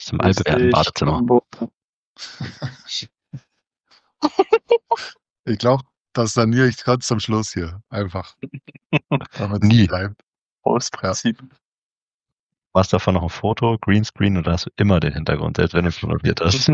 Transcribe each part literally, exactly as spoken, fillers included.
ist im altbewährten Badezimmer. Ich glaube, das saniere ich ganz zum Schluss hier. Einfach. Damit es Nie. bleibt. Aus Prinzip. Machst davon noch ein Foto, Greenscreen, oder hast du immer den Hintergrund, selbst wenn du fotografiert hast?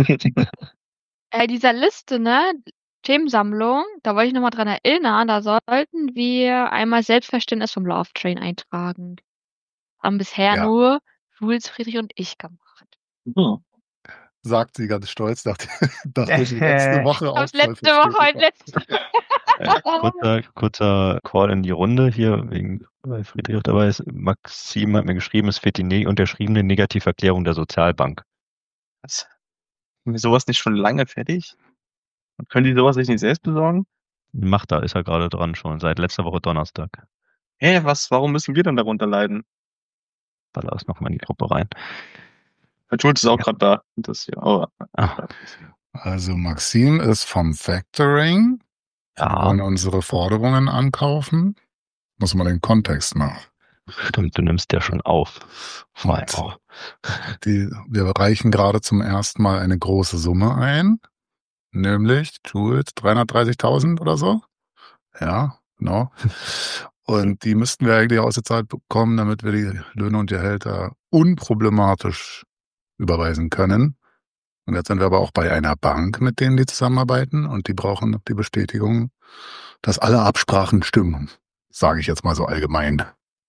Äh, dieser Liste, ne? Themensammlung, da wollte ich nochmal dran erinnern, da sollten wir einmal Selbstverständnis vom Love Train eintragen. Haben bisher Ja. nur Jules, Friedrich und ich gemacht. Hm. Sagt sie ganz stolz, nachdem nachdem die letzte Woche auch Das letzte Woche, heute letzte Äh, kurzer, kurzer Call in die Runde hier, wegen, weil Friedrich auch dabei ist. Maxim hat mir geschrieben, es fehlt die ne unterschriebene Negativerklärung der Sozialbank. Was? Haben wir sowas nicht schon lange fertig? Und können die sowas sich nicht selbst besorgen? Macht da, ist er gerade dran schon, seit letzter Woche Donnerstag. Hä, was, warum müssen wir dann darunter leiden? Baller ist nochmal in die Gruppe rein. Herr Schulz ist auch gerade da. Das hier. Oh. Ah, Also Maxim ist vom Factoring. Wir ja, wollen unsere Forderungen ankaufen. Muss man den Kontext machen. stimmt, du nimmst ja schon auf. Vor allem Und auch. die, wir reichen gerade zum ersten Mal eine große Summe ein. Nämlich, Jules, dreihundertdreißigtausend oder so. Ja, genau. Und die müssten wir eigentlich ausgezahlt bekommen, damit wir die Löhne und Gehälter unproblematisch überweisen können. Und jetzt sind wir aber auch bei einer Bank, mit denen die zusammenarbeiten, und die brauchen noch die Bestätigung, dass alle Absprachen stimmen. Sage ich jetzt mal so allgemein.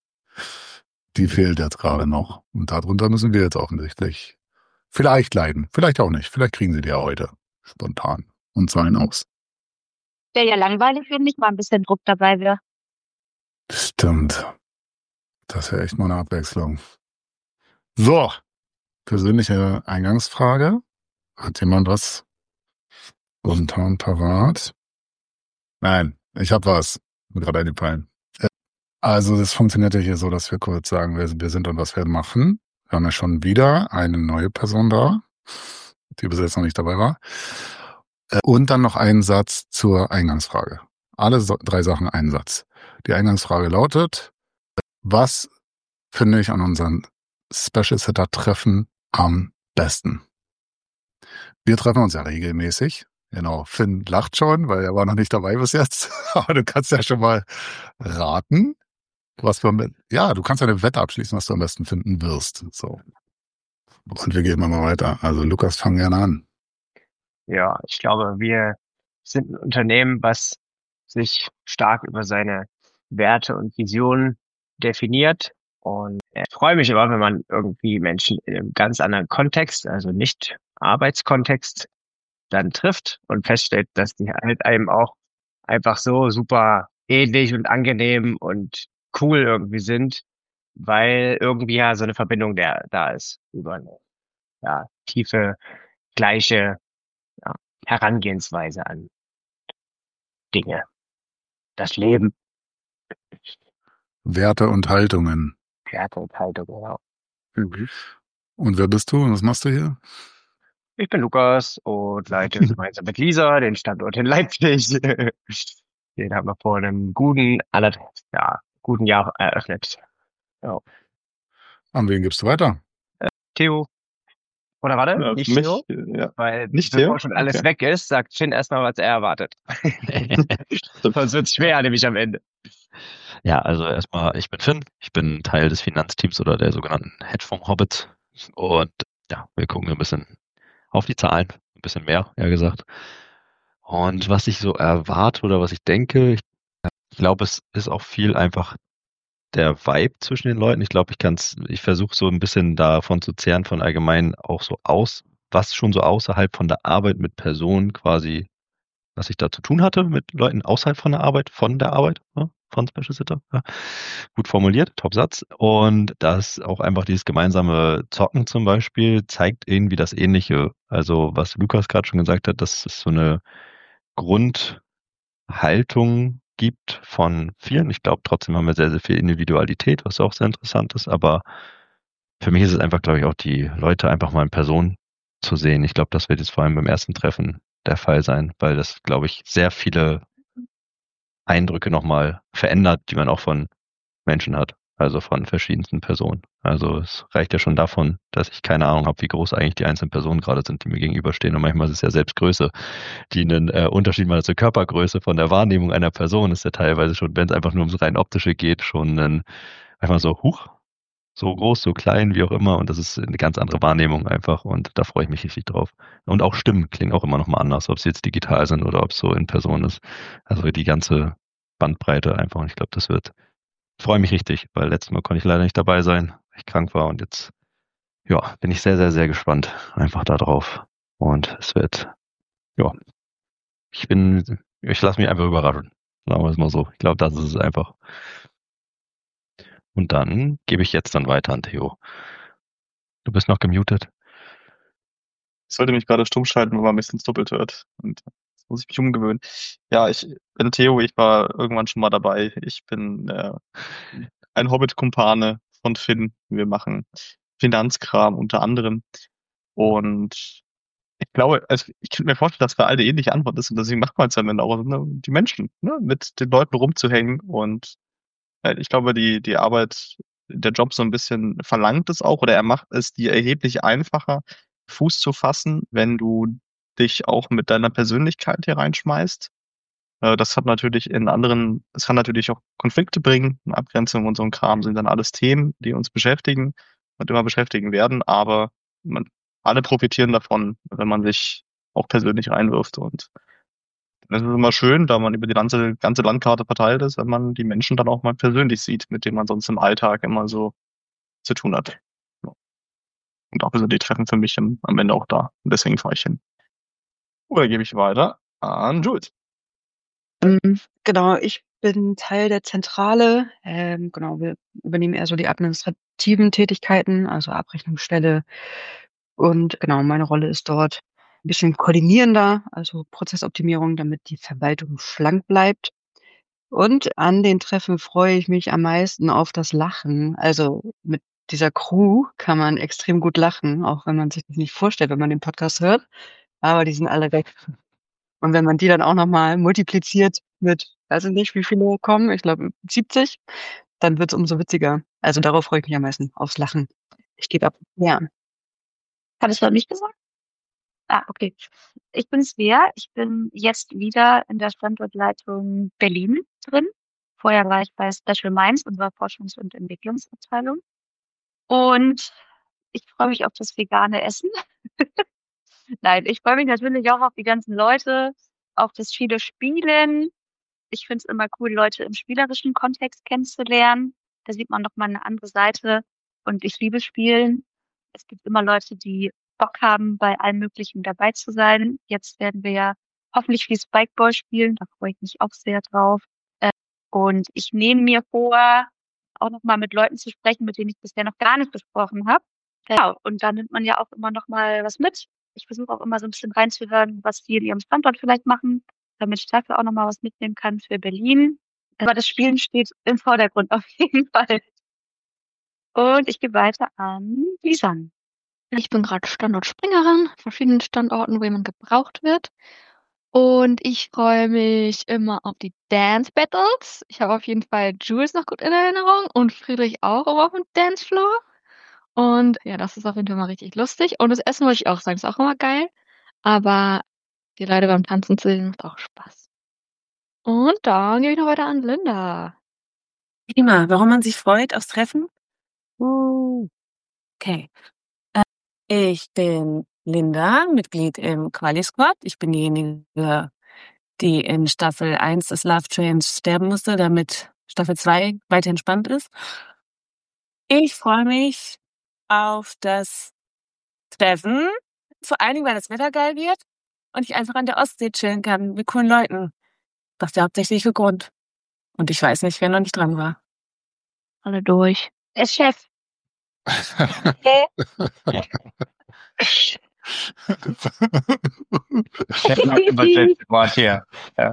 Die fehlt jetzt gerade noch. Und darunter müssen wir jetzt offensichtlich vielleicht leiden. Vielleicht auch nicht. Vielleicht kriegen sie die ja heute spontan und zahlen aus. Wäre ja langweilig, wenn nicht mal ein bisschen Druck dabei wäre. Stimmt. Das wäre echt mal eine Abwechslung. So, persönliche Eingangsfrage. Hat jemand was spontan parat? Nein, ich habe was. Mir gerade eingefallen. Also das funktioniert ja hier so, dass wir kurz sagen, wer wir sind und was wir machen. Wir haben ja schon wieder eine neue Person da, die bis jetzt noch nicht dabei war. Und dann noch einen Satz zur Eingangsfrage. Alle so, drei Sachen einen Satz. Die Eingangsfrage lautet: Was finde ich an unseren Special Sitter Treffen am besten? Wir treffen uns ja regelmäßig. Genau, Finn lacht schon, weil er war noch nicht dabei bis jetzt. Aber du kannst ja schon mal raten, was wir, ja, du kannst ja eine Wette abschließen, was du am besten finden wirst. So. Und wir gehen mal weiter. Also Lukas, fang gerne an. Ja, ich glaube, wir sind ein Unternehmen, was sich stark über seine Werte und Visionen definiert. Und ich freue mich immer, wenn man irgendwie Menschen in einem ganz anderen Kontext, also nicht Arbeitskontext, dann trifft und feststellt, dass die halt einem auch einfach so super ähnlich und angenehm und cool irgendwie sind, weil irgendwie ja so eine Verbindung der da ist über eine ja, tiefe, gleiche ja, Herangehensweise an Dinge, das Leben. Werte und Haltungen. Werte und Haltung, genau. Mhm. Und wer bist du und was machst du hier? Ich bin Lukas und leite gemeinsam mit Lisa den Standort in Leipzig. Den haben wir vor einem guten, anderthalb, ja, guten Jahr eröffnet. Ja. An wen gibst du weiter? Theo. Oder warte, Ja, nicht mich, Theo? ja. Weil Nicht bevor Theo? schon alles Okay. weg ist, sagt Finn erstmal, was er erwartet. Sonst wird's schwer, nämlich am Ende. Ja, also erstmal, ich bin Finn, ich bin Teil des Finanzteams oder der sogenannten Hedgefonds-Hobbits und ja, wir gucken ein bisschen auf die Zahlen, ein bisschen mehr, eher gesagt. Und was ich so erwarte oder was ich denke, ich, ich glaube, es ist auch viel einfach der Vibe zwischen den Leuten. Ich glaube, ich kann's, ich versuche so ein bisschen davon zu zehren, von allgemein auch so aus, was schon so außerhalb von der Arbeit mit Personen quasi, was ich da zu tun hatte mit Leuten außerhalb von der Arbeit, von der Arbeit, ja, von Special Sitter. Ja. Gut formuliert, Top-Satz. Und das auch einfach dieses gemeinsame Zocken zum Beispiel zeigt irgendwie das Ähnliche. Also was Lukas gerade schon gesagt hat, dass es so eine Grundhaltung gibt von vielen. Ich glaube, trotzdem haben wir sehr, sehr viel Individualität, was auch sehr interessant ist. Aber für mich ist es einfach, glaube ich, auch die Leute einfach mal in Person zu sehen. Ich glaube, das wird jetzt vor allem beim ersten Treffen der Fall sein, weil das, glaube ich, sehr viele Eindrücke nochmal verändert, die man auch von Menschen hat. Also von verschiedensten Personen. Also es reicht ja schon davon, dass ich keine Ahnung habe, wie groß eigentlich die einzelnen Personen gerade sind, die mir gegenüberstehen. Und manchmal ist es ja selbst Größe, die einen äh, Unterschied mal zur Körpergröße von der Wahrnehmung einer Person ist ja teilweise schon, wenn es einfach nur ums rein optische geht, schon ein, einfach so, huch, so groß, so klein, wie auch immer. Und das ist eine ganz andere Wahrnehmung einfach. Und da freue ich mich richtig drauf. Und auch Stimmen klingen auch immer noch mal anders, ob sie jetzt digital sind oder ob es so in Person ist. Also die ganze Bandbreite einfach. Und ich glaube, das wird, ich freue mich richtig, weil letztes Mal konnte ich leider nicht dabei sein, weil ich krank war. Und jetzt, ja, bin ich sehr, sehr, sehr gespannt einfach da drauf. Und es wird, ja, ich bin, ich lasse mich einfach überraschen. Sagen wir es mal so. Ich glaube, das ist es einfach. Und dann gebe ich jetzt dann weiter an Theo. Du bist noch gemutet. Ich sollte mich gerade stumm schalten, weil man mich ins doppelt hört. Und jetzt muss ich mich umgewöhnen. Ja, ich bin Theo, ich war irgendwann schon mal dabei. Ich bin äh, ein Hobbit-Kumpane von Finn. Wir machen Finanzkram unter anderem. Und ich glaube, also ich könnte mir vorstellen, dass für alle die ähnliche Antwort ist und deswegen macht man es dann auch, ne, die Menschen, ne, mit den Leuten rumzuhängen und äh, ich glaube, die, die Arbeit, der Job so ein bisschen verlangt es auch oder er macht es dir erheblich einfacher, Fuß zu fassen, wenn du dich auch mit deiner Persönlichkeit hier reinschmeißt. Äh, das hat natürlich in anderen, es kann natürlich auch Konflikte bringen, Abgrenzung und so ein Kram sind dann alles Themen, die uns beschäftigen und immer beschäftigen werden, aber man, alle profitieren davon, wenn man sich auch persönlich reinwirft und das ist immer schön, da man über die ganze, ganze Landkarte verteilt ist, wenn man die Menschen dann auch mal persönlich sieht, mit denen man sonst im Alltag immer so zu tun hat. Ja. Und dafür sind die Treffen für mich im, am Ende auch da. Und deswegen fahre ich hin. Oder gebe ich weiter an Jules. Ähm, genau, ich bin Teil der Zentrale. Ähm, genau, wir übernehmen eher so die administrativen Tätigkeiten, also Abrechnungsstelle. Und genau, meine Rolle ist dort ein bisschen koordinierender, also Prozessoptimierung, damit die Verwaltung schlank bleibt. Und an den Treffen freue ich mich am meisten auf das Lachen. Also mit dieser Crew kann man extrem gut lachen, auch wenn man sich das nicht vorstellt, wenn man den Podcast hört. Aber die sind alle weg. Und wenn man die dann auch nochmal multipliziert mit, weiß ich nicht, wie viele kommen, ich glaube siebzig, dann wird's umso witziger. Also darauf freue ich mich am meisten, aufs Lachen. Ich gebe ab. Ja. Hat es bei mich gesagt? Ah, okay. Ich bin Svea. Ich bin jetzt wieder in der Standortleitung Berlin drin. Vorher war ich bei Special Minds, unserer Forschungs- und Entwicklungsabteilung. Und ich freue mich auf das vegane Essen. Nein, ich freue mich natürlich auch auf die ganzen Leute, auf das viele Spielen. Ich finde es immer cool, Leute im spielerischen Kontext kennenzulernen. Da sieht man noch mal eine andere Seite. Und ich liebe Spielen. Es gibt immer Leute, die Bock haben, bei allem Möglichen dabei zu sein. Jetzt werden wir ja hoffentlich viel Spikeball spielen. Da freue ich mich auch sehr drauf. Äh, Und ich nehme mir vor, auch noch mal mit Leuten zu sprechen, mit denen ich bisher noch gar nicht gesprochen habe. Ja, und da nimmt man ja auch immer noch mal was mit. Ich versuche auch immer so ein bisschen reinzuhören, was die in ihrem Standort vielleicht machen, damit ich dafür auch noch mal was mitnehmen kann für Berlin. Aber das Spielen steht im Vordergrund auf jeden Fall. Und ich gehe weiter an Lisan. Ich bin gerade Standortspringerin, verschiedenen Standorten, wo jemand gebraucht wird. Und ich freue mich immer auf die Dance Battles. Ich habe auf jeden Fall Jules noch gut in Erinnerung und Friedrich auch immer auf dem Dancefloor. Und ja, das ist auf jeden Fall mal richtig lustig. Und das Essen wollte ich auch sagen, ist auch immer geil. Aber die Leute beim Tanzen zu sehen macht auch Spaß. Und dann gebe ich noch weiter an Linda. Prima. Warum man sich freut aufs Treffen? Uh, okay. Äh, Ich bin Linda, Mitglied im Quali-Squad. Ich bin diejenige, die in Staffel eins des Love Trains sterben musste, damit Staffel zwei weiterhin spannend ist. Ich freue mich auf das Treffen, vor allen Dingen, weil das Wetter geil wird und ich einfach an der Ostsee chillen kann mit coolen Leuten. Das ist der hauptsächliche Grund. Und ich weiß nicht, wer noch nicht dran war. Alle durch. Der Chef. Chef macht immer das letzte Wort hier. Ja.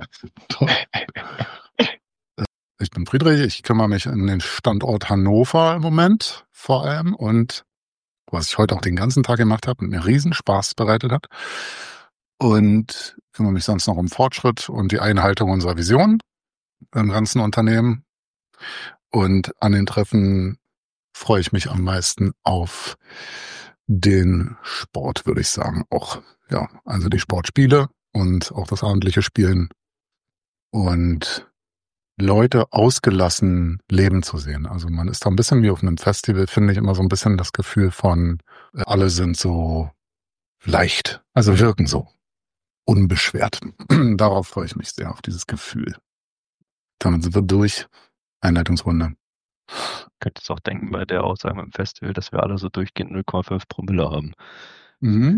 Ich bin Friedrich, ich kümmere mich um den Standort Hannover im Moment vor allem und was ich heute auch den ganzen Tag gemacht habe und mir riesen Spaß bereitet hat. Und kümmere mich sonst noch um Fortschritt und die Einhaltung unserer Vision im ganzen Unternehmen. Und an den Treffen freue ich mich am meisten auf den Sport, würde ich sagen. Auch, ja, also die Sportspiele und auch das abendliche Spielen und Leute ausgelassen leben zu sehen. Also man ist da ein bisschen wie auf einem Festival, finde ich immer so ein bisschen das Gefühl von, äh, alle sind so leicht, also wirken so unbeschwert. Darauf freue ich mich sehr, auf dieses Gefühl. Damit sind wir durch. Einleitungsrunde. Könntest auch denken bei der Aussage beim Festival, dass wir alle so durchgehend null Komma fünf Promille haben. Mhm.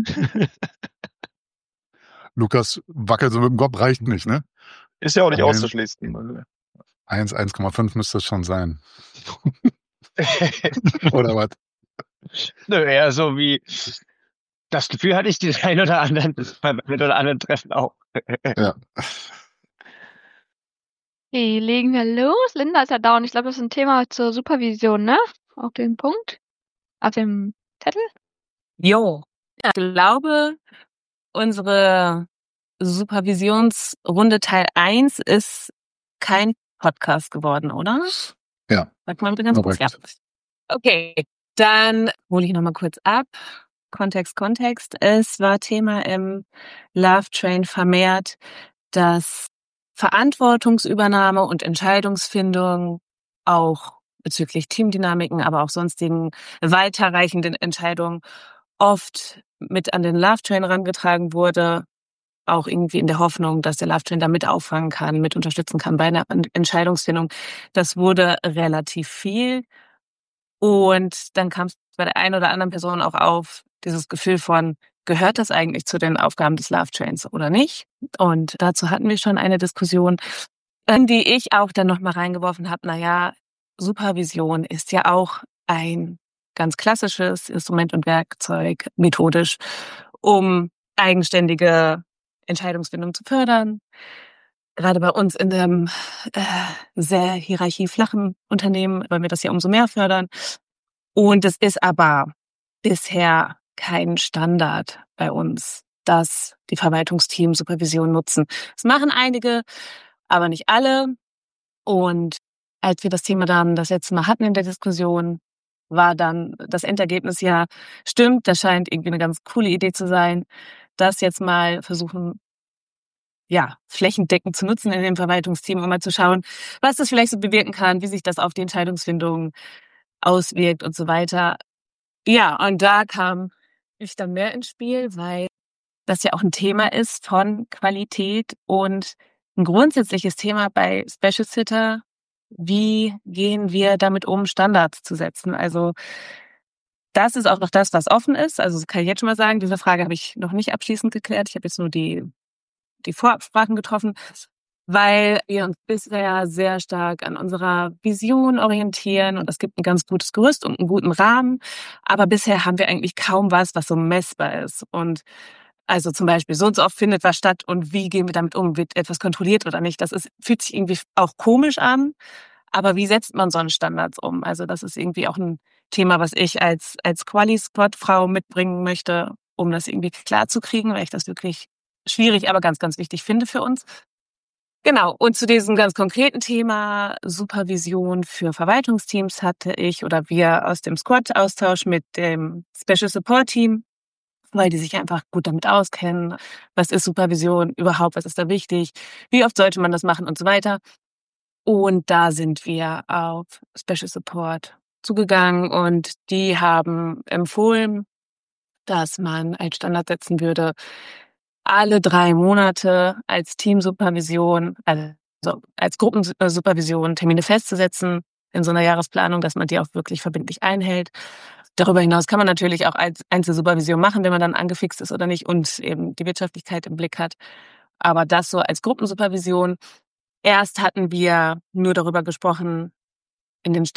Lukas wackelt so mit dem Kopf, reicht nicht, ne? Ist ja auch nicht Nein. auszuschließen. eins, eins Komma fünf müsste es schon sein. Oder was? Nö, eher so wie, das Gefühl hatte ich den ein oder anderen, beim ein oder anderen Treffen auch. Ja. Okay, legen wir los. Linda ist ja da und ich glaube, das ist ein Thema zur Supervision, ne? Auf dem Punkt. Auf dem Zettel. Jo. Ja, ich glaube, unsere Supervisionsrunde Teil eins ist kein Podcast geworden, oder? Ja. Sag mal bitte ganz kurz. Ja. Korrekt. Okay, dann hole ich nochmal kurz ab. Kontext, Kontext. Es war Thema im Love Train vermehrt, dass Verantwortungsübernahme und Entscheidungsfindung auch bezüglich Teamdynamiken, aber auch sonstigen weiterreichenden Entscheidungen oft mit an den Love Train herangetragen wurde, auch irgendwie in der Hoffnung, dass der Love Train da mit auffangen kann, mit unterstützen kann bei einer Entscheidungsfindung. Das wurde relativ viel. Und dann kam es bei der einen oder anderen Person auch auf, dieses Gefühl von, gehört das eigentlich zu den Aufgaben des Love Trains oder nicht? Und dazu hatten wir schon eine Diskussion, in die ich auch dann nochmal reingeworfen habe, naja, Supervision ist ja auch ein ganz klassisches Instrument und Werkzeug, methodisch, um eigenständige Entscheidungsfindung zu fördern. Gerade bei uns in einem äh, sehr hierarchieflachen Unternehmen, weil wir das ja umso mehr fördern. Und es ist aber bisher kein Standard bei uns, dass die Verwaltungsteams Supervision nutzen. Das machen einige, aber nicht alle. Und als wir das Thema dann das letzte Mal hatten in der Diskussion, war dann das Endergebnis ja, stimmt, das scheint irgendwie eine ganz coole Idee zu sein, das jetzt mal versuchen, ja, flächendeckend zu nutzen in dem Verwaltungsteam, um mal zu schauen, was das vielleicht so bewirken kann, wie sich das auf die Entscheidungsfindung auswirkt und so weiter. Ja, und da kam ich dann mehr ins Spiel, weil das ja auch ein Thema ist von Qualität und ein grundsätzliches Thema bei Special Sitter. Wie gehen wir damit um, Standards zu setzen? Also das ist auch noch das, was offen ist. Also kann ich jetzt schon mal sagen, diese Frage habe ich noch nicht abschließend geklärt. Ich habe jetzt nur die, die Vorabsprachen getroffen, weil wir uns bisher sehr stark an unserer Vision orientieren und es gibt ein ganz gutes Gerüst und einen guten Rahmen. Aber bisher haben wir eigentlich kaum was, was so messbar ist. Und also zum Beispiel, so und so oft findet was statt und wie gehen wir damit um? Wird etwas kontrolliert oder nicht? Das ist, fühlt sich irgendwie auch komisch an. Aber wie setzt man so einen Standards um? Also das ist irgendwie auch ein Thema, was ich als, als Quali-Squad-Frau mitbringen möchte, um das irgendwie klar zu kriegen, weil ich das wirklich schwierig, aber ganz, ganz wichtig finde für uns. Genau. Und zu diesem ganz konkreten Thema Supervision für Verwaltungsteams hatte ich oder wir aus dem Squad-Austausch mit dem Special Support Team, weil die sich einfach gut damit auskennen. Was ist Supervision überhaupt? Was ist da wichtig? Wie oft sollte man das machen und so weiter? Und da sind wir auf Special Support zugegangen und die haben empfohlen, dass man als Standard setzen würde, alle drei Monate als Teamsupervision, also als Gruppensupervision Termine festzusetzen in so einer Jahresplanung, dass man die auch wirklich verbindlich einhält. Darüber hinaus kann man natürlich auch als Einzelsupervision machen, wenn man dann angefixt ist oder nicht und eben die Wirtschaftlichkeit im Blick hat. Aber das so als Gruppensupervision. Erst hatten wir nur darüber gesprochen, in den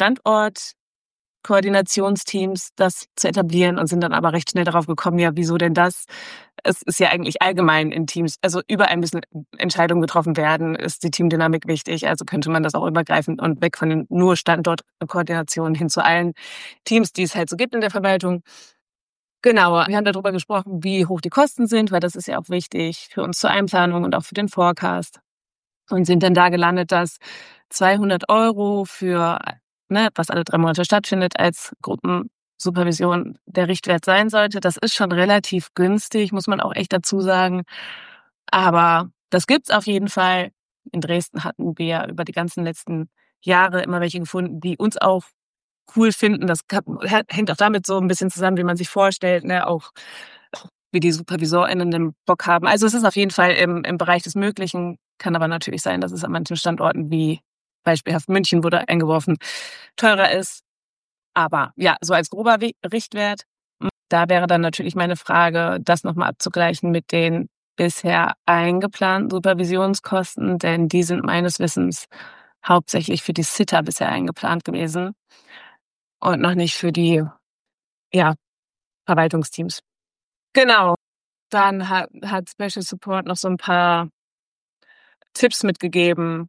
Standortkoordinationsteams das zu etablieren und sind dann aber recht schnell darauf gekommen, ja, wieso denn das? Es ist ja eigentlich allgemein in Teams, also überall müssen Entscheidungen getroffen werden, ist die Teamdynamik wichtig, also könnte man das auch übergreifend und weg von den nur Standortkoordinationen hin zu allen Teams, die es halt so gibt in der Verwaltung. Genau, wir haben darüber gesprochen, wie hoch die Kosten sind, weil das ist ja auch wichtig für uns zur Einplanung und auch für den Forecast. Und sind dann da gelandet, dass zweihundert Euro für ne, was alle drei Monate stattfindet, als Gruppensupervision der Richtwert sein sollte. Das ist schon relativ günstig, muss man auch echt dazu sagen. Aber das gibt's auf jeden Fall. In Dresden hatten wir über die ganzen letzten Jahre immer welche gefunden, die uns auch cool finden. Das hängt auch damit so ein bisschen zusammen, wie man sich vorstellt, ne, auch wie die SupervisorInnen den Bock haben. Also es ist auf jeden Fall im, im Bereich des Möglichen, kann aber natürlich sein, dass es an manchen Standorten wie beispielhaft München wurde eingeworfen, teurer ist. Aber ja, so als grober Richtwert, da wäre dann natürlich meine Frage, das nochmal abzugleichen mit den bisher eingeplanten Supervisionskosten, denn die sind meines Wissens hauptsächlich für die Sitter bisher eingeplant gewesen und noch nicht für die, ja, Verwaltungsteams. Genau. Dann hat, hat Special Support noch so ein paar Tipps mitgegeben,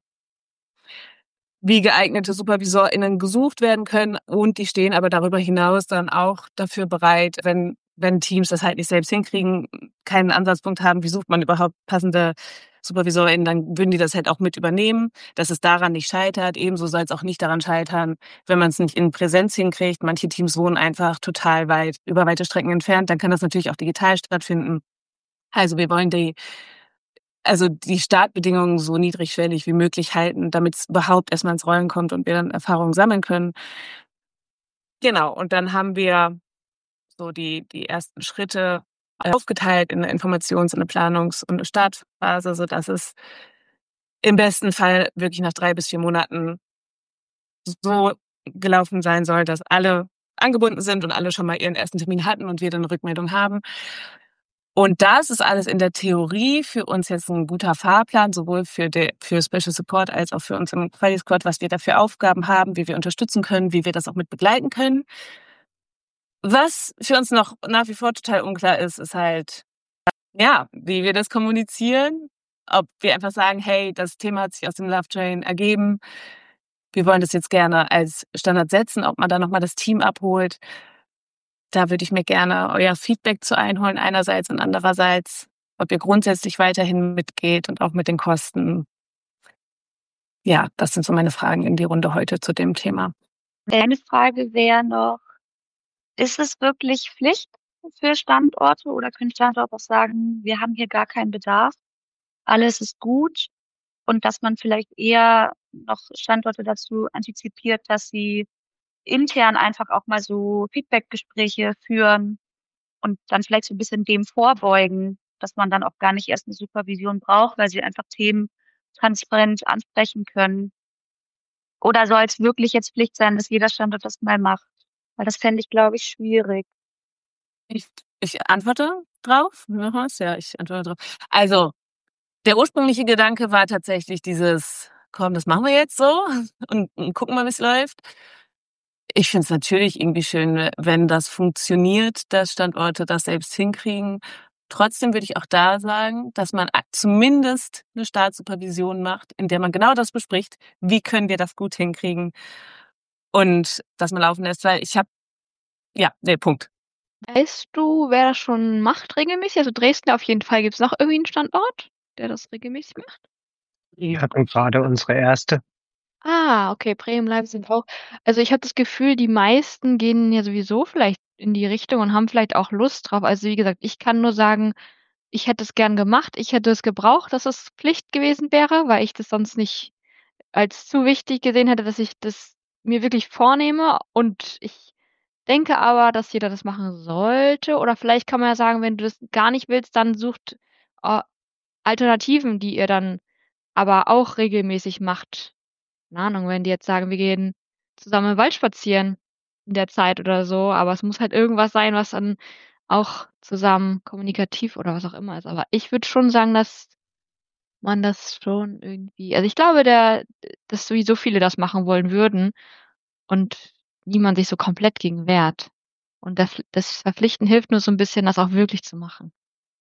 wie geeignete SupervisorInnen gesucht werden können. Und die stehen aber darüber hinaus dann auch dafür bereit, wenn, wenn Teams das halt nicht selbst hinkriegen, keinen Ansatzpunkt haben, wie sucht man überhaupt passende SupervisorInnen, dann würden die das halt auch mit übernehmen, dass es daran nicht scheitert. Ebenso soll es auch nicht daran scheitern, wenn man es nicht in Präsenz hinkriegt. Manche Teams wohnen einfach total weit, über weite Strecken entfernt. Dann kann das natürlich auch digital stattfinden. Also wir wollen die Also die Startbedingungen so niedrigschwellig wie möglich halten, damit es überhaupt erstmal ins Rollen kommt und wir dann Erfahrungen sammeln können. Genau, und dann haben wir so die, die ersten Schritte aufgeteilt in eine Informations-, in eine Planungs- und eine Startphase, sodass es im besten Fall wirklich nach drei bis vier Monaten so gelaufen sein soll, dass alle angebunden sind und alle schon mal ihren ersten Termin hatten und wir dann eine Rückmeldung haben. Und das ist alles in der Theorie für uns jetzt ein guter Fahrplan, sowohl für, de, für Special Support als auch für uns im Quali-Squad, was wir da für Aufgaben haben, wie wir unterstützen können, wie wir das auch mit begleiten können. Was für uns noch nach wie vor total unklar ist, ist halt, ja, wie wir das kommunizieren. Ob wir einfach sagen, hey, das Thema hat sich aus dem Love Train ergeben. Wir wollen das jetzt gerne als Standard setzen, ob man da nochmal das Team abholt. Da würde ich mir gerne euer Feedback zu einholen einerseits und andererseits, ob ihr grundsätzlich weiterhin mitgeht und auch mit den Kosten. Ja, das sind so meine Fragen in die Runde heute zu dem Thema. Eine Frage wäre noch, ist es wirklich Pflicht für Standorte oder können Standorte auch sagen, wir haben hier gar keinen Bedarf, alles ist gut und dass man vielleicht eher noch Standorte dazu antizipiert, dass sie intern einfach auch mal so Feedbackgespräche führen und dann vielleicht so ein bisschen dem vorbeugen, dass man dann auch gar nicht erst eine Supervision braucht, weil sie einfach Themen transparent ansprechen können. Oder soll es wirklich jetzt Pflicht sein, dass jeder Standort das mal macht? Weil das fände ich, glaube ich, schwierig. Ich, ich antworte drauf. Ja, ich antworte drauf. Also, der ursprüngliche Gedanke war tatsächlich dieses, komm, das machen wir jetzt so und, und gucken mal, wie es läuft. Ich finde es natürlich irgendwie schön, wenn das funktioniert, dass Standorte das selbst hinkriegen. Trotzdem würde ich auch da sagen, dass man zumindest eine Startsupervision macht, in der man genau das bespricht, wie können wir das gut hinkriegen und dass man laufen lässt, weil ich habe, ja, nee, Punkt. Weißt du, wer das schon macht regelmäßig? Also Dresden auf jeden Fall. Gibt es noch irgendwie einen Standort, der das regelmäßig macht? Wir hatten gerade unsere erste. Ah, okay, Bremen, Leipzig auch. Also ich habe das Gefühl, die meisten gehen ja sowieso vielleicht in die Richtung und haben vielleicht auch Lust drauf. Also wie gesagt, ich kann nur sagen, ich hätte es gern gemacht. Ich hätte es gebraucht, dass es Pflicht gewesen wäre, weil ich das sonst nicht als zu wichtig gesehen hätte, dass ich das mir wirklich vornehme. Und ich denke aber, dass jeder das machen sollte. Oder vielleicht kann man ja sagen, wenn du das gar nicht willst, dann sucht äh, Alternativen, die ihr dann aber auch regelmäßig macht. Keine Ahnung, wenn die jetzt sagen, wir gehen zusammen im Wald spazieren in der Zeit oder so, aber es muss halt irgendwas sein, was dann auch zusammen kommunikativ oder was auch immer ist. Aber ich würde schon sagen, dass man das schon irgendwie, also ich glaube, der, dass sowieso viele das machen wollen würden und niemand sich so komplett gegen wehrt. Und das, das Verpflichten hilft nur so ein bisschen, das auch wirklich zu machen.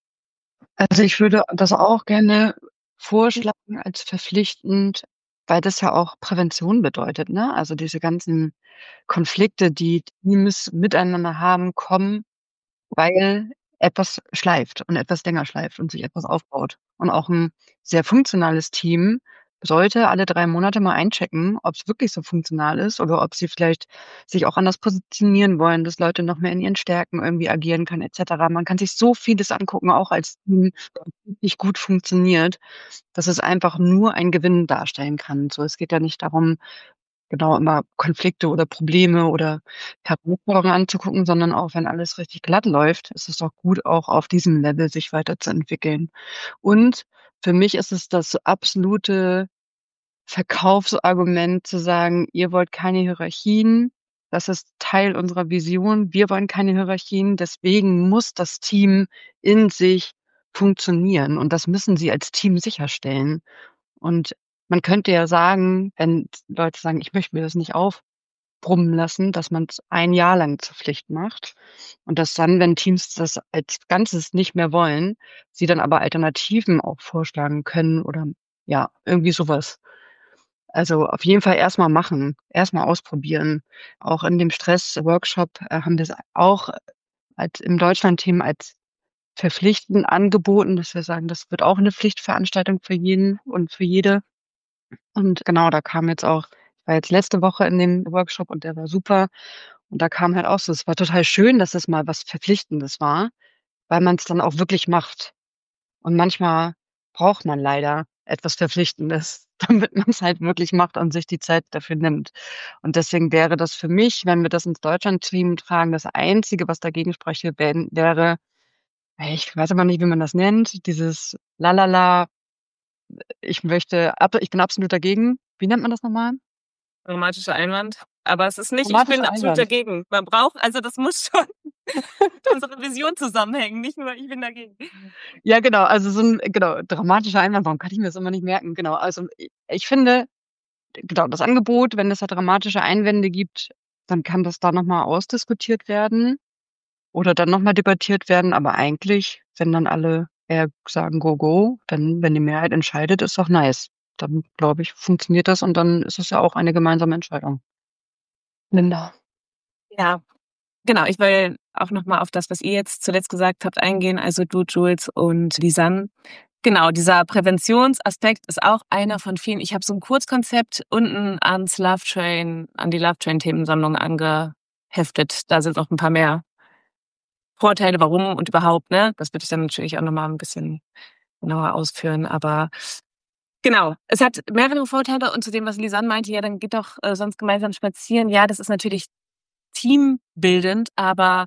Also ich würde das auch gerne vorschlagen als verpflichtend, weil das ja auch Prävention bedeutet, ne? Also diese ganzen Konflikte, die Teams miteinander haben, kommen, weil etwas schleift und etwas länger schleift und sich etwas aufbaut. Und auch ein sehr funktionales Team sollte alle drei Monate mal einchecken, ob es wirklich so funktional ist oder ob sie vielleicht sich auch anders positionieren wollen, dass Leute noch mehr in ihren Stärken irgendwie agieren können et cetera. Man kann sich so vieles angucken, auch als Team, ob wirklich gut funktioniert, dass es einfach nur ein Gewinn darstellen kann. So, es geht ja nicht darum, genau immer Konflikte oder Probleme oder Herausforderungen anzugucken, sondern auch, wenn alles richtig glatt läuft, ist es doch gut, auch auf diesem Level sich weiterzuentwickeln. Und für mich ist es das absolute Verkaufsargument zu sagen: „Ihr wollt keine Hierarchien. Das ist Teil unserer Vision. Wir wollen keine Hierarchien. Deswegen muss das Team in sich funktionieren und das müssen sie als Team sicherstellen.“ Und man könnte ja sagen, wenn Leute sagen: „Ich möchte mir das nicht aufbrummen lassen“, dass man's ein Jahr lang zur Pflicht macht und dass dann, wenn Teams das als Ganzes nicht mehr wollen, sie dann aber Alternativen auch vorschlagen können oder ja, irgendwie so was. Also, auf jeden Fall erst mal machen, erst mal ausprobieren. Auch in dem Stress-Workshop, äh, haben wir's auch als im Deutschlandteam als verpflichtend angeboten, dass wir sagen, das wird auch 'ne Pflichtveranstaltung für jeden und für jede. Und genau, da kam jetzt auch ich war jetzt letzte Woche in dem Workshop und der war super. Und da kam halt auch so, es war total schön, dass es mal was Verpflichtendes war, weil man's dann auch wirklich macht. Und manchmal braucht man leider etwas Verpflichtendes, damit man's halt wirklich macht und sich die Zeit dafür nimmt. Und deswegen wäre das für mich, wenn wir das ins Deutschlandteam tragen, das Einzige, was dagegen spreche, wenn wäre ich weiß aber nicht, wie man das nennt, dieses Lalala, ich möchte ab ich bin absolut dagegen. Wie nennt man das noch mal? Dramatischer Einwand. Aber es ist nicht, ich bin Dramatischer absolut Einwand. dagegen. Man braucht also das muss schon mit unserer Vision zusammenhängen, nicht nur ich bin dagegen. Ja, genau, also so 'n genau, dramatischer Einwand, warum kann ich mir das immer nicht merken? Genau, also i ich finde, genau, das Angebot, wenn es da dramatische Einwände gibt, dann kann das da noch mal ausdiskutiert werden oder dann noch mal debattiert werden. Aber eigentlich, wenn dann alle eher sagen: „Go, go“, dann wenn die Mehrheit entscheidet, ist doch nice. Dann glaube ich, funktioniert das und dann ist es ja auch eine gemeinsame Entscheidung. Linda. Ja, genau. Ich will auch noch mal auf das, was ihr jetzt zuletzt gesagt habt, eingehen, also du, Jules und Lisanne. Genau, dieser Präventionsaspekt ist auch einer von vielen. Ich habe so 'n Kurzkonzept unten ans Love Train an die Love Train Themensammlung angeheftet. Da sind noch 'n paar mehr Vorteile, warum und überhaupt, ne? Das würde ich dann natürlich auch noch mal 'n bisschen genauer ausführen. Aber genau, es hat mehrere Vorteile und zu dem, was Lisanne meinte: „Ja, dann geht doch, äh, sonst gemeinsam spazieren.“ Ja, das ist natürlich teambildend, aber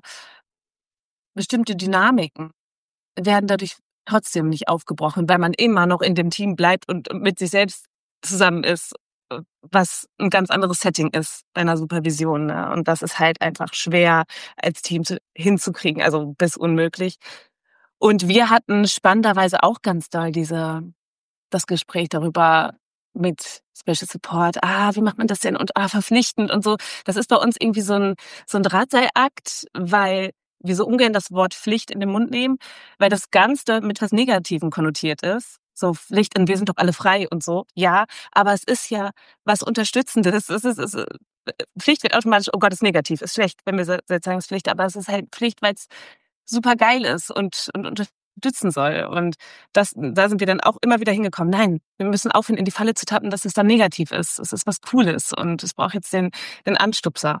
bestimmte Dynamiken werden dadurch trotzdem nicht aufgebrochen, weil man immer noch in dem Team bleibt und mit sich selbst zusammen ist, äh, was 'n ganz anderes Setting ist bei 'ner Supervision, ne? Und das ist halt einfach schwer als Team zu hinzukriegen, also bis unmöglich. Und wir hatten spannenderweise auch ganz doll diese das Gespräch darüber mit Special Support: „Ah, wie macht man das denn?“ Und: „Ah, verpflichtend“ und so. Das ist bei uns irgendwie so 'n so 'n Drahtseilakt, weil wir so ungern das Wort Pflicht in den Mund nehmen, weil das ganz doll mit was Negativem konnotiert ist. So Pflicht und wir sind doch alle frei und so. Ja, aber es ist ja was Unterstützendes. Es ist es, äh Pflicht wird automatisch: „Oh Gott, ist negativ, ist schlecht, wenn wir se jetzt sagen, es ist Pflicht.“ Aber es ist halt Pflicht, weil's supergeil ist und und unterstützen soll. Und das da sind wir dann auch immer wieder hingekommen: „Nein, wir müssen aufhören, in die Falle zu tappen, dass es dann negativ ist. Es ist was Cooles und es braucht jetzt den den Anstupser.“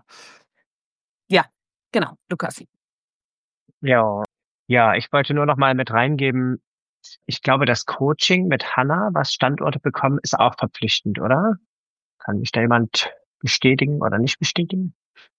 Ja, genau, Lukas. Ja. Ja, ich wollte nur noch mal mit reingeben, ich glaube, das Coaching mit Hannah, was Standorte bekommen, ist auch verpflichtend, oder? Kann mich da jemand bestätigen oder nicht bestätigen?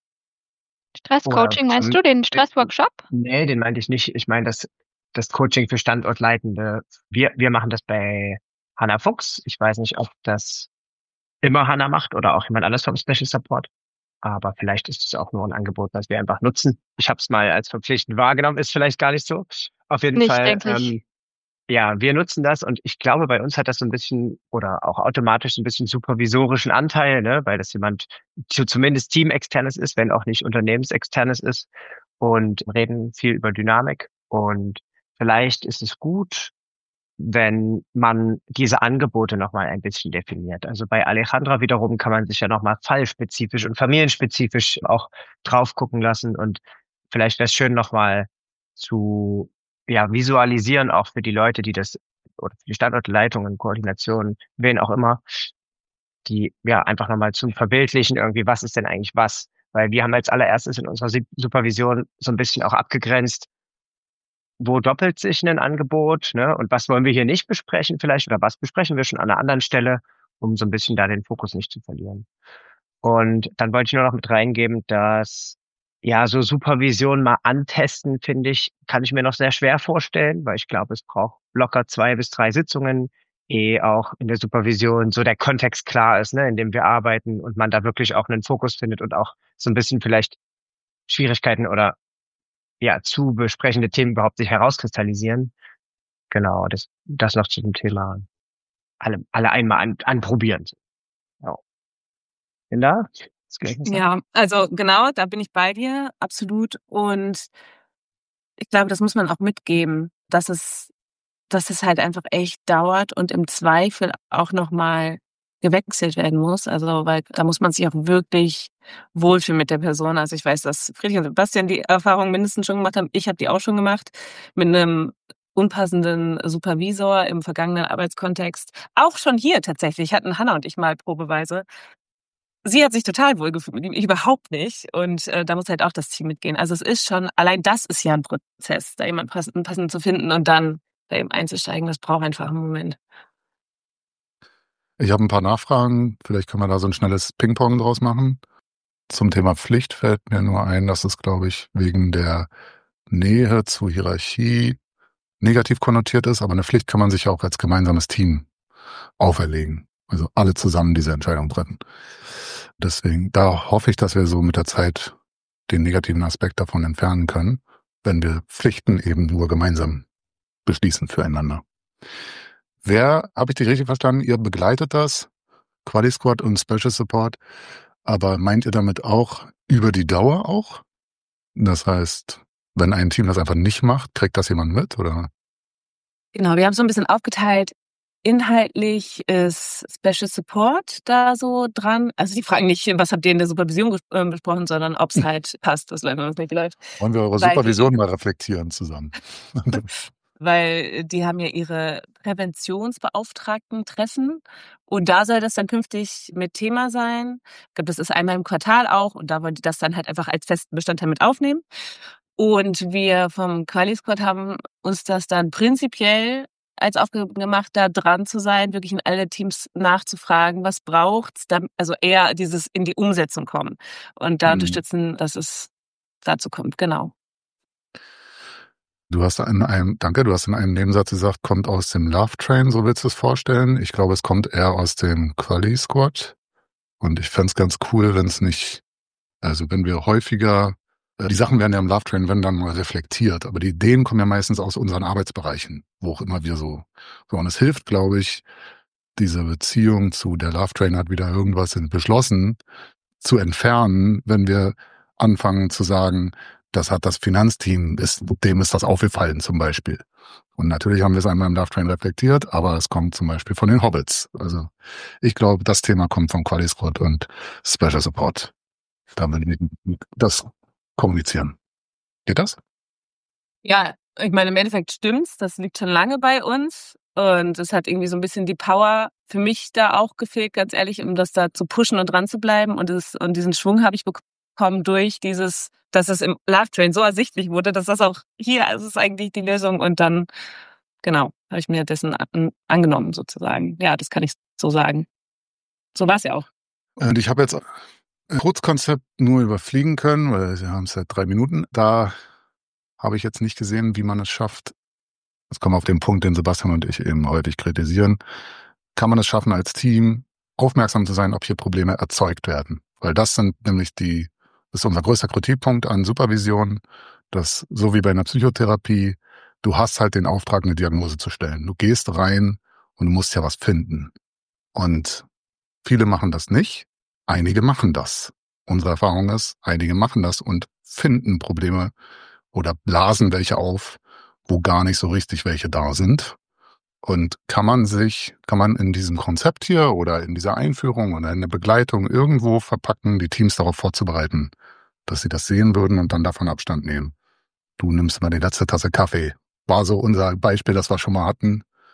Oder Stresscoaching meinst zum du, den Stressworkshop? Ne, den meinte ich nicht. Ich meine das das Coaching für Standortleitende. Wir wir machen das bei Hannah Fuchs. Ich weiß nicht, ob das immer Hannah macht oder auch jemand anders vom Special Support. Aber vielleicht ist es auch nur 'n Angebot, was wir einfach nutzen. Ich habe es mal als verpflichtend wahrgenommen, ist vielleicht gar nicht so. Auf jeden Nicht, Fall, denke ich. ähm, ja, wir nutzen das und ich glaube, bei uns hat das so 'n bisschen oder auch automatisch 'n bisschen supervisorischen Anteil, ne, weil das jemand zu zumindest Teamexternes ist, wenn auch nicht Unternehmensexternes ist und reden viel über Dynamik. Und vielleicht ist es gut, wenn man diese Angebote noch mal ein bisschen definiert. Also, bei Alejandra wiederum kann man sich ja noch mal fallspezifisch und familienspezifisch auch drauf gucken lassen und vielleicht wär's schön, noch mal zu, ja, visualisieren, auch für die Leute, die das oder für die Standortleitungen, Koordination, wen auch immer, die ja einfach nochmal zum Verbildlichen irgendwie, was ist denn eigentlich was? Weil wir haben als allererstes in unserer Supervision so ein bisschen auch abgegrenzt, wo doppelt sich ein Angebot, ne? Und was wollen wir hier nicht besprechen vielleicht oder was besprechen wir schon an einer anderen Stelle, um so ein bisschen da den Fokus nicht zu verlieren. Und dann wollte ich nur noch mit reingeben, dass ja so Supervision mal antesten, finde ich, kann ich mir noch sehr schwer vorstellen, weil ich glaube, es braucht locker zwei bis drei Sitzungen, eh auch in der Supervision so der Kontext klar ist, ne, in dem wir arbeiten und man da wirklich auch einen Fokus findet und auch so ein bisschen vielleicht Schwierigkeiten oder ja zu besprechende Themen überhaupt sich herauskristallisieren. Genau, das, das noch zu dem Thema. Alle, alle einmal an, anprobieren. Ja. Linda? Das Gleiche sagen? Ja, also genau, da bin ich bei dir, absolut. Und ich glaube, das muss man auch mitgeben, dass es, dass es halt einfach echt dauert und im Zweifel auch nochmal gewechselt werden muss. Also, weil da muss man sich auch wirklich wohlfühlen mit der Person. Also ich weiß, dass Friedrich und Sebastian die Erfahrung mindestens schon gemacht haben. Ich habe die auch schon gemacht mit einem unpassenden Supervisor im vergangenen Arbeitskontext. Auch schon hier tatsächlich hatten Hannah und ich mal probeweise. Sie hat sich total wohlgefühlt mit ihm, ich überhaupt nicht. Und äh, da muss halt auch das Team mitgehen. Also es ist schon, allein das ist ja ein Prozess, da jemanden passenden, passenden zu finden und dann bei ihm einzusteigen. Das braucht einfach einen Moment. Ich habe ein paar Nachfragen. Vielleicht können wir da so ein schnelles Ping-Pong draus machen. Zum Thema Pflicht fällt mir nur ein, dass es, glaube ich, wegen der Nähe zur Hierarchie negativ konnotiert ist. Aber eine Pflicht kann man sich auch als gemeinsames Team auferlegen. Also alle zusammen diese Entscheidung treffen. Deswegen, da hoffe ich, dass wir so mit der Zeit den negativen Aspekt davon entfernen können, wenn wir Pflichten eben nur gemeinsam beschließen füreinander. Wer, habe ich dich richtig verstanden, ihr begleitet das, Quali Squad und Special Support, aber meint ihr damit auch über die Dauer auch? Das heißt, wenn ein Team das einfach nicht macht, kriegt das jemand mit, oder? Genau, wir haben so ein bisschen aufgeteilt. Inhaltlich ist Special Support da so dran. Also die fragen nicht, was habt ihr in der Supervision ges- äh, besprochen, sondern ob es halt passt, was läuft, was nicht läuft. Wollen wir eure Weil- Supervision mal reflektieren zusammen? Weil die haben ja ihre Präventionsbeauftragten treffen und da soll das dann künftig mit Thema sein. Ich glaube, das ist einmal im Quartal auch und da wollen die das dann halt einfach als festen Bestandteil mit aufnehmen. Und wir vom Quali Squad haben uns das dann prinzipiell als Aufgabe gemacht, da dran zu sein, wirklich in alle Teams nachzufragen, was braucht's, dann, also eher dieses in die Umsetzung kommen und da Mhm. unterstützen, dass es dazu kommt, genau. Du hast in einem, danke, du hast in einem Nebensatz gesagt, kommt aus dem Love Train, so willst du es vorstellen. Ich glaube, es kommt eher aus dem Quali Squad. Und ich fände es ganz cool, wenn es nicht, also wenn wir häufiger, äh, die Sachen werden ja im Love Train, wenn dann mal reflektiert, aber die Ideen kommen ja meistens aus unseren Arbeitsbereichen, wo auch immer wir so, so und es hilft, glaube ich, diese Beziehung zu der Love Train hat wieder irgendwas beschlossen, zu entfernen, wenn wir anfangen zu sagen, das hat das Finanzteam, ist, dem ist das aufgefallen zum Beispiel. Und natürlich haben wir es einmal im Love Train reflektiert, aber es kommt zum Beispiel von den Hobbits. Also ich glaube, das Thema kommt von Quali Squad und Special Support. Da will ich das kommunizieren. Geht das? Ja, ich meine, im Endeffekt stimmt's, das liegt schon lange bei uns und es hat irgendwie so ein bisschen die Power für mich da auch gefehlt, ganz ehrlich, um das da zu pushen und dran zu bleiben und, das, und diesen Schwung habe ich bekommen durch dieses, dass es im Love Train so ersichtlich wurde, dass das auch hier, also es ist eigentlich die Lösung und dann, genau, habe ich mir dessen an, angenommen sozusagen. Ja, das kann ich so sagen. So war es ja auch. Und ich habe jetzt ein Kurzkonzept nur überfliegen können, weil wir haben es seit drei Minuten. Da habe ich jetzt nicht gesehen, wie man es schafft. Jetzt kommen wir auf den Punkt, den Sebastian und ich eben häufig kritisieren. Kann man es schaffen, als Team aufmerksam zu sein, ob hier Probleme erzeugt werden? Weil das sind nämlich die, das ist unser größter Kritikpunkt an Supervision, dass so wie bei einer Psychotherapie, du hast halt den Auftrag, eine Diagnose zu stellen. Du gehst rein und du musst ja was finden. Und viele machen das nicht. Einige machen das. Unsere Erfahrung ist, einige machen das und finden Probleme oder blasen welche auf, wo gar nicht so richtig welche da sind. Und kann man sich, kann man in diesem Konzept hier oder in dieser Einführung oder in der Begleitung irgendwo verpacken, die Teams darauf vorzubereiten, dass sie das sehen würden und dann davon Abstand nehmen. Du nimmst mal die letzte Tasse Kaffee. War so unser Beispiel, das wir schon mal hatten.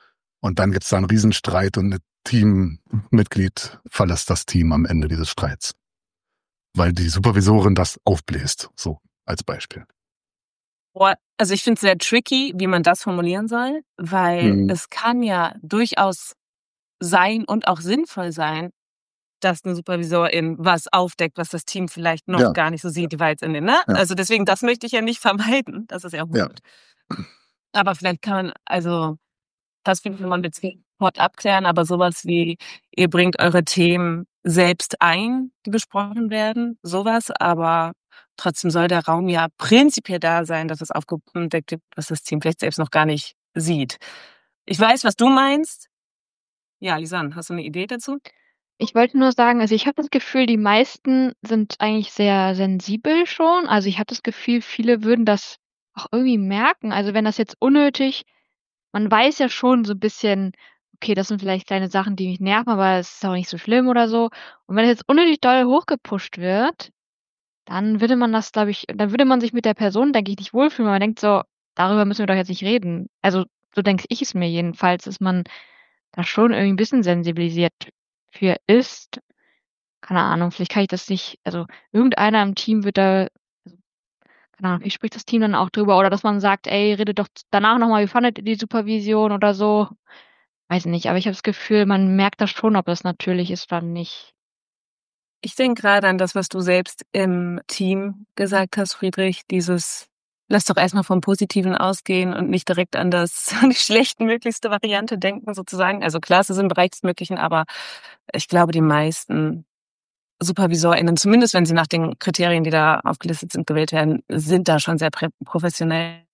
Und dann gibt's da einen Riesenstreit und ein Teammitglied verlässt das Team am Ende dieses Streits. Weil die Supervisorin das aufbläst. So, als Beispiel. Boah, also ich finde es sehr tricky, wie man das formulieren soll, weil Mhm. es kann ja durchaus sein und auch sinnvoll sein, dass eine Supervisorin was aufdeckt, was das Team vielleicht noch Ja. gar nicht so sieht, die war jetzt in den, ne? Ja. Also deswegen, das möchte ich ja nicht vermeiden. Das ist ja Ja. gut. Aber vielleicht kann man, also das will man jetzt sofort abklären, aber sowas wie, ihr bringt eure Themen selbst ein, die besprochen werden, sowas, aber trotzdem soll der Raum ja prinzipiell da sein, dass es aufgedeckt wird, was das Team vielleicht selbst noch gar nicht sieht. Ich weiß, was du meinst. Ja, Lisanne, hast du eine Idee dazu? Ich wollte nur sagen, also ich habe das Gefühl, die meisten sind eigentlich sehr sensibel schon. Also ich habe das Gefühl, viele würden das auch irgendwie merken. Also wenn das jetzt unnötig, man weiß ja schon so ein bisschen, okay, das sind vielleicht kleine Sachen, die mich nerven, aber es ist auch nicht so schlimm oder so. Und wenn es jetzt unnötig doll hochgepusht wird, dann würde man das, glaube ich, dann würde man sich mit der Person, denke ich, nicht wohlfühlen, weil man denkt so, darüber müssen wir doch jetzt nicht reden. Also so denke ich es mir jedenfalls, dass man da schon irgendwie ein bisschen sensibilisiert für ist. Keine Ahnung, vielleicht kann ich das nicht, also irgendeiner im Team wird da, also, keine Ahnung, vielleicht spricht das Team dann auch drüber oder dass man sagt, ey, redet doch danach nochmal, wie fandet ihr die Supervision oder so. Weiß nicht, aber ich habe das Gefühl, man merkt das schon, ob das natürlich ist oder nicht. Ich denke gerade an das, was du selbst im Team gesagt hast, Friedrich, dieses lass doch erstmal vom Positiven ausgehen und nicht direkt an das an die schlechtmöglichste Variante denken sozusagen. Also klar, es ist im Bereich des Möglichen, aber ich glaube, die meisten SupervisorInnen, zumindest wenn sie nach den Kriterien, die da aufgelistet sind, gewählt werden, sind da schon sehr prä- professionell.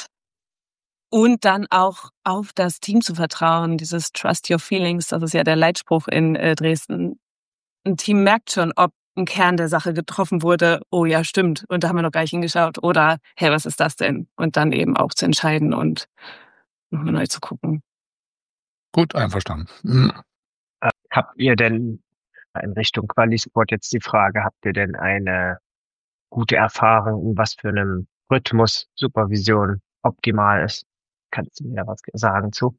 Und dann auch auf das Team zu vertrauen, dieses Trust Your Feelings, das ist ja der Leitspruch in äh, Dresden. Ein Team merkt schon, ob ein Kern der Sache getroffen wurde, oh ja, stimmt, und da haben wir noch gar nicht hingeschaut, oder, hey, was ist das denn? Und dann eben auch zu entscheiden und nochmal neu zu gucken. Gut, einverstanden. Mhm. Äh, Habt ihr denn in Richtung Quali-Sport jetzt die Frage, habt ihr denn eine gute Erfahrung, in was für einem Rhythmus Supervision optimal ist? Kannst du mir da was sagen zu?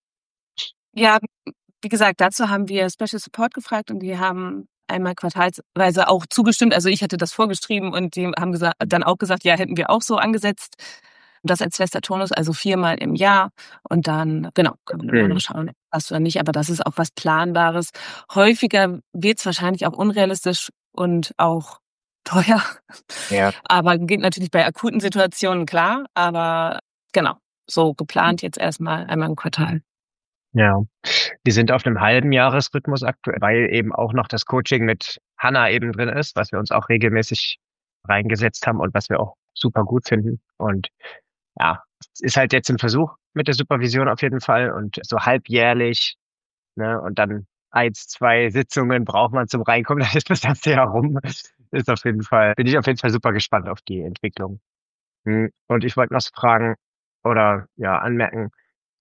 Ja, wie gesagt, dazu haben wir Special Support gefragt und die haben einmal quartalsweise auch zugestimmt. Also ich hatte das vorgeschrieben und die haben gesagt, dann auch gesagt, ja, hätten wir auch so angesetzt. Das als fester Tonus, also viermal im Jahr. Und dann, genau, können wir immer Mhm. noch schauen, passt oder nicht. Aber das ist auch was Planbares. Häufiger wird es wahrscheinlich auch unrealistisch und auch teuer. Ja. Aber geht natürlich bei akuten Situationen klar. Aber genau, so geplant jetzt erstmal einmal im Quartal. Ja, wir sind auf einem halben Jahresrhythmus aktuell, weil eben auch noch das Coaching mit Hanna eben drin ist, was wir uns auch regelmäßig reingesetzt haben und was wir auch super gut finden. Und ja, es ist halt jetzt ein Versuch mit der Supervision auf jeden Fall und so halbjährlich, ne, und dann eins, zwei Sitzungen braucht man zum Reinkommen, dann ist das ganze Jahr rum. Ist auf jeden Fall, bin ich auf jeden Fall super gespannt auf die Entwicklung. Hm, Und ich wollte noch fragen oder ja anmerken,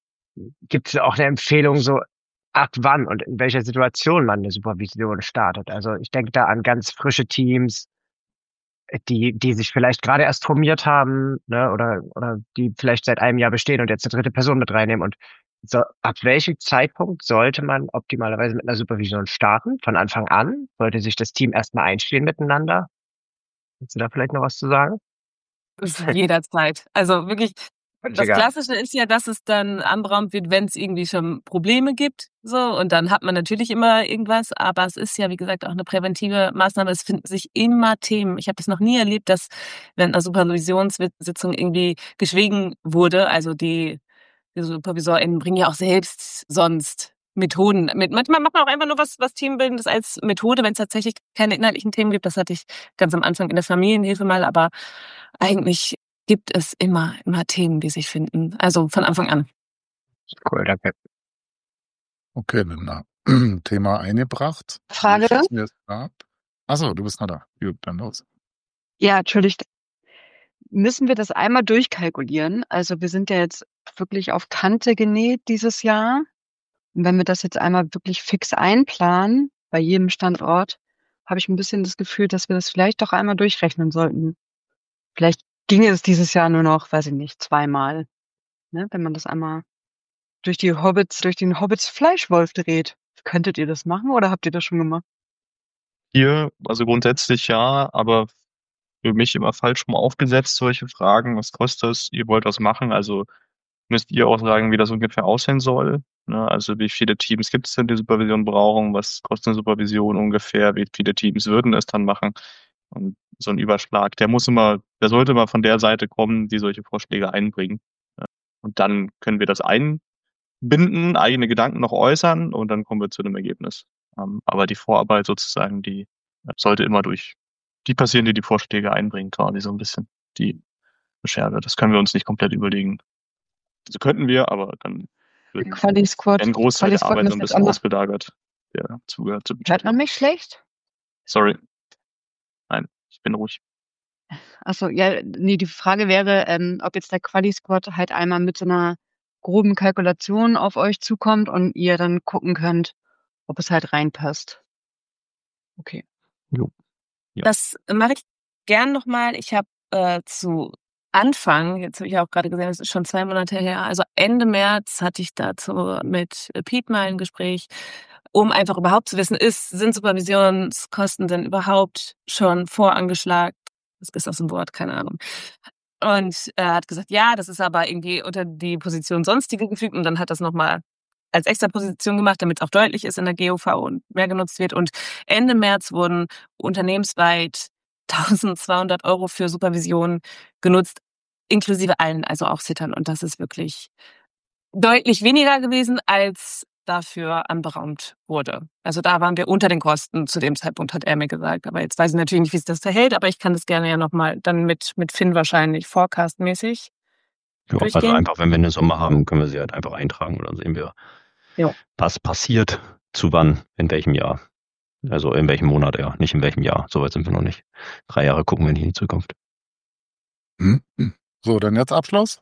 gibt es auch eine Empfehlung, so ab wann und in welcher Situation man eine Supervision startet? Also ich denke da an ganz frische Teams, die, die sich vielleicht gerade erst formiert haben, ne, oder, oder die vielleicht seit einem Jahr bestehen und jetzt eine dritte Person mit reinnehmen. Und so, ab welchem Zeitpunkt sollte man optimalerweise mit einer Supervision starten? Von Anfang an? Sollte sich das Team erstmal einspielen miteinander? Kannst du da vielleicht noch was zu sagen? Jederzeit. Also wirklich, Völlig das egal. Klassische ist ja, dass es dann anberaumt wird, wenn es irgendwie schon Probleme gibt. So, und dann hat man natürlich immer irgendwas, aber es ist ja, wie gesagt, auch eine präventive Maßnahme. Es finden sich immer Themen. Ich habe das noch nie erlebt, dass während einer Supervisionssitzung irgendwie geschwiegen wurde. Also die, die SupervisorInnen bringen ja auch selbst sonst Methoden mit. Manchmal macht man auch einfach nur was, was Teambildendes als Methode, wenn es tatsächlich keine inhaltlichen Themen gibt. Das hatte ich ganz am Anfang in der Familienhilfe mal, aber eigentlich gibt es immer, immer Themen, die sich finden. Also von Anfang an. Cool, danke. Okay, Linda. Thema eingebracht. Frage? Wie schätzen wir es ab? Achso, du bist noch da. Gut, dann los. Ja, entschuldigt. Müssen wir das einmal durchkalkulieren? Also wir sind ja jetzt wirklich auf Kante genäht dieses Jahr. Und wenn wir das jetzt einmal wirklich fix einplanen, bei jedem Standort, habe ich ein bisschen das Gefühl, dass wir das vielleicht doch einmal durchrechnen sollten. Vielleicht ginge es dieses Jahr nur noch, weiß ich nicht, zweimal, ne, wenn man das einmal durch die Hobbits, durch den Hobbits Fleischwolf dreht. Könntet ihr das machen oder habt ihr das schon gemacht? Hier, also grundsätzlich ja, aber für mich immer falsch rum aufgesetzt, solche Fragen. Was kostet das? Ihr wollt was machen, also müsst ihr auch sagen, wie das ungefähr aussehen soll. Ne? Also wie viele Teams gibt es denn, die Supervision brauchen? Was kostet eine Supervision ungefähr? Wie viele Teams würden es dann machen? Und so ein Überschlag, der muss immer, der sollte immer von der Seite kommen, die solche Vorschläge einbringen. Und dann können wir das einbinden, eigene Gedanken noch äußern und dann kommen wir zu einem Ergebnis. Ähm, aber die Vorarbeit sozusagen, die sollte immer durch die passieren, die die Vorschläge einbringen, quasi so ein bisschen die Recherche. Das können wir uns nicht komplett überlegen. Also könnten wir, aber dann wird Quali-Squad. ein Großteil der Quali-Squad Arbeit so ein müsste bisschen anders- ausgelagert, der zugehört zum Hört man mich schlecht? Sorry. Nein, ich bin ruhig. Achso, ja, nee, die Frage wäre, ähm, ob jetzt der Quali-Squad halt einmal mit so einer groben Kalkulation auf euch zukommt und ihr dann gucken könnt, ob es halt reinpasst. Okay. Jo. Ja. Das mache ich gern nochmal. Ich habe äh, zu Anfang, jetzt habe ich auch gerade gesehen, das ist schon zwei Monate her, also Ende März hatte ich dazu mit Piet mal ein Gespräch, um einfach überhaupt zu wissen, ist, sind Supervisionskosten denn überhaupt schon vorangeschlagen? Das ist aus dem Wort, keine Ahnung. Und er hat gesagt, ja, das ist aber irgendwie unter die Position Sonstige gefügt und dann hat das nochmal als extra Position gemacht, damit es auch deutlich ist in der G O V und mehr genutzt wird. Und Ende März wurden unternehmensweit eintausendzweihundert Euro für Supervision genutzt, inklusive allen, also auch Sittern. Und das ist wirklich deutlich weniger gewesen, als dafür anberaumt wurde. Also da waren wir unter den Kosten zu dem Zeitpunkt, hat er mir gesagt. Aber jetzt weiß ich natürlich nicht, wie sich das verhält, aber ich kann das gerne ja nochmal dann mit, mit Finn wahrscheinlich forecastmäßig Ja, also durchgehen. einfach, wenn wir eine Summe haben, können wir sie halt einfach eintragen und dann sehen wir, Jo. was passiert, zu wann, in welchem Jahr. Also in welchem Monat, ja, nicht in welchem Jahr. Soweit sind wir noch nicht. Drei Jahre gucken wir nicht in die Zukunft. Hm? So, dann jetzt Abschluss.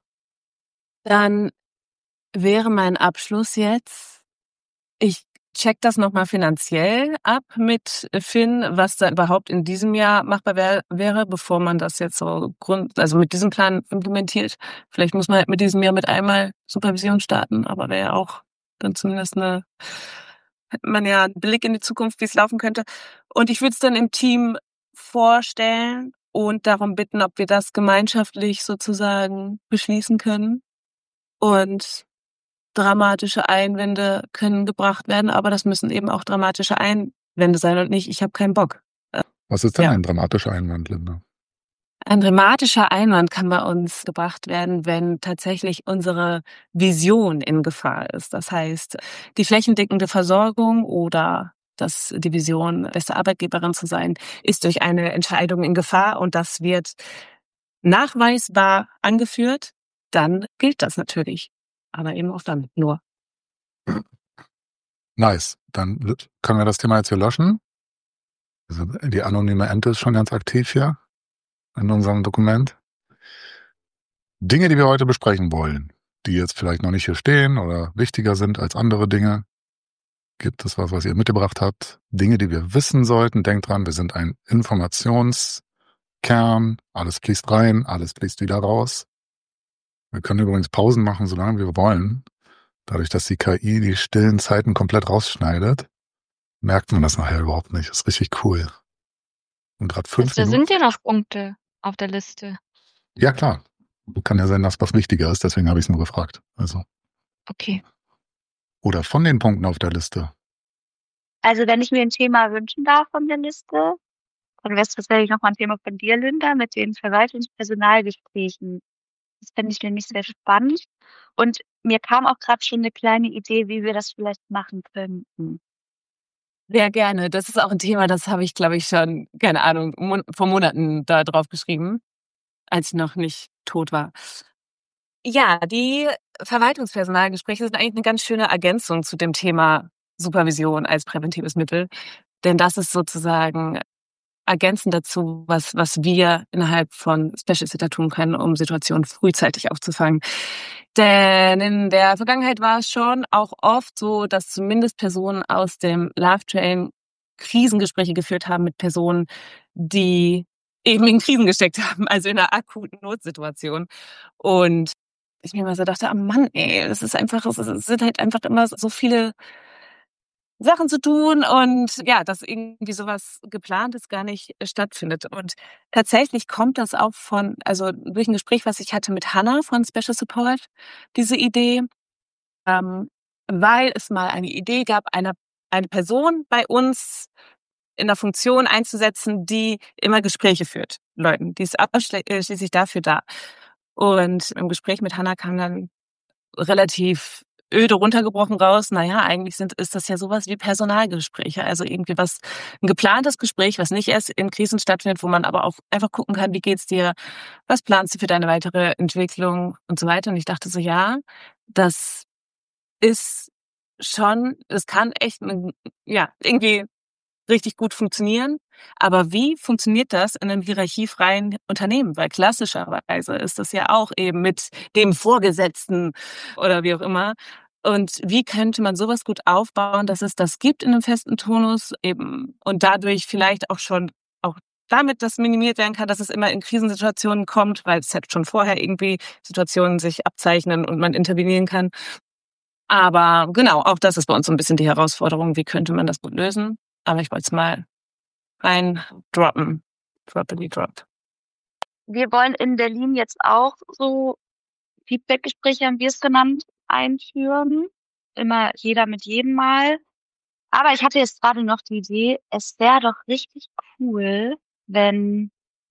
Dann wäre mein Abschluss jetzt, ich check das nochmal finanziell ab mit Finn, was da überhaupt in diesem Jahr machbar wär, wäre, bevor man das jetzt so Grund, also mit diesem Plan implementiert. Vielleicht muss man halt mit diesem Jahr mit einmal Supervision starten, aber wäre ja auch dann zumindest eine, hat man ja einen Blick in die Zukunft, wie es laufen könnte. Und ich würde es dann im Team vorstellen und darum bitten, ob wir das gemeinschaftlich sozusagen beschließen können. Und dramatische Einwände können gebracht werden, aber das müssen eben auch dramatische Einwände sein und nicht, ich habe keinen Bock. Was ist denn Ja. ein dramatischer Einwand, Linda? Ein dramatischer Einwand kann bei uns gebracht werden, wenn tatsächlich unsere Vision in Gefahr ist. Das heißt, die flächendeckende Versorgung oder dass die Vision, beste Arbeitgeberin zu sein, ist durch eine Entscheidung in Gefahr und das wird nachweisbar angeführt, dann gilt das natürlich. Aber eben auch dann nur. Nice. Dann l- können wir das Thema jetzt hier löschen. Also die anonyme Ente ist schon ganz aktiv hier in unserem Dokument. Dinge, die wir heute besprechen wollen, die jetzt vielleicht noch nicht hier stehen oder wichtiger sind als andere Dinge. Gibt es was, was ihr mitgebracht habt? Dinge, die wir wissen sollten. Denkt dran, wir sind ein Informationskern. Alles fließt rein, alles fließt wieder raus. Wir können übrigens Pausen machen, solange wir wollen. Dadurch, dass die K I die stillen Zeiten komplett rausschneidet, merkt man das nachher überhaupt nicht. Das ist richtig cool. Und gerade fünf Da Minuten. sind ja noch Punkte auf der Liste. Ja, klar. Kann ja sein, dass was wichtiger ist, deswegen habe ich es nur gefragt. Also. Okay. Oder von den Punkten auf der Liste. Also wenn ich mir ein Thema wünschen darf von der Liste, dann wäre es tatsächlich nochmal ein Thema von dir, Linda, mit den Verwaltungspersonalgesprächen. Das fände ich nämlich sehr spannend. Und mir kam auch gerade schon eine kleine Idee, wie wir das vielleicht machen könnten. Sehr gerne. Das ist auch ein Thema, das habe ich, glaube ich, schon, keine Ahnung, mon- vor Monaten da drauf geschrieben, als ich noch nicht tot war. Ja, die Verwaltungspersonalgespräche sind eigentlich eine ganz schöne Ergänzung zu dem Thema Supervision als präventives Mittel. Denn das ist sozusagen ergänzend dazu, was, was wir innerhalb von Special Sitter tun können, um Situationen frühzeitig aufzufangen. Denn in der Vergangenheit war es schon auch oft so, dass zumindest Personen aus dem Love Train Krisengespräche geführt haben mit Personen, die eben in Krisen gesteckt haben, also in einer akuten Notsituation. Und ich mir immer so dachte, oh Mann, ey, es ist einfach, es sind halt einfach immer so viele Sachen zu tun und ja, dass irgendwie sowas Geplantes gar nicht äh, stattfindet. Und tatsächlich kommt das auch von, also durch ein Gespräch, was ich hatte mit Hannah von Special Support, diese Idee, ähm, weil es mal eine Idee gab, eine, eine Person bei uns in der Funktion einzusetzen, die immer Gespräche führt, Leuten, die ist ausschließlich dafür da. Und im Gespräch mit Hannah kam dann relativ öde runtergebrochen raus, naja, eigentlich sind, ist das ja sowas wie Personalgespräche, also irgendwie was, ein geplantes Gespräch, was nicht erst in Krisen stattfindet, wo man aber auch einfach gucken kann, wie geht's dir, was planst du für deine weitere Entwicklung und so weiter. Und ich dachte so, ja, das ist schon, das kann echt, ja, irgendwie richtig gut funktionieren. Aber wie funktioniert das in einem hierarchiefreien Unternehmen? Weil klassischerweise ist das ja auch eben mit dem Vorgesetzten oder wie auch immer. Und wie könnte man sowas gut aufbauen, dass es das gibt in einem festen Tonus eben und dadurch vielleicht auch schon auch damit das minimiert werden kann, dass es immer in Krisensituationen kommt, weil es halt schon vorher irgendwie Situationen sich abzeichnen und man intervenieren kann. Aber genau, auch das ist bei uns so ein bisschen die Herausforderung, wie könnte man das gut lösen? Aber ich wollte es mal rein droppen. Droppity drop. Wir wollen in Berlin jetzt auch so Feedbackgespräche, haben wir es genannt, einführen. Immer jeder mit jedem Mal. Aber ich hatte jetzt gerade noch die Idee, es wäre doch richtig cool, wenn,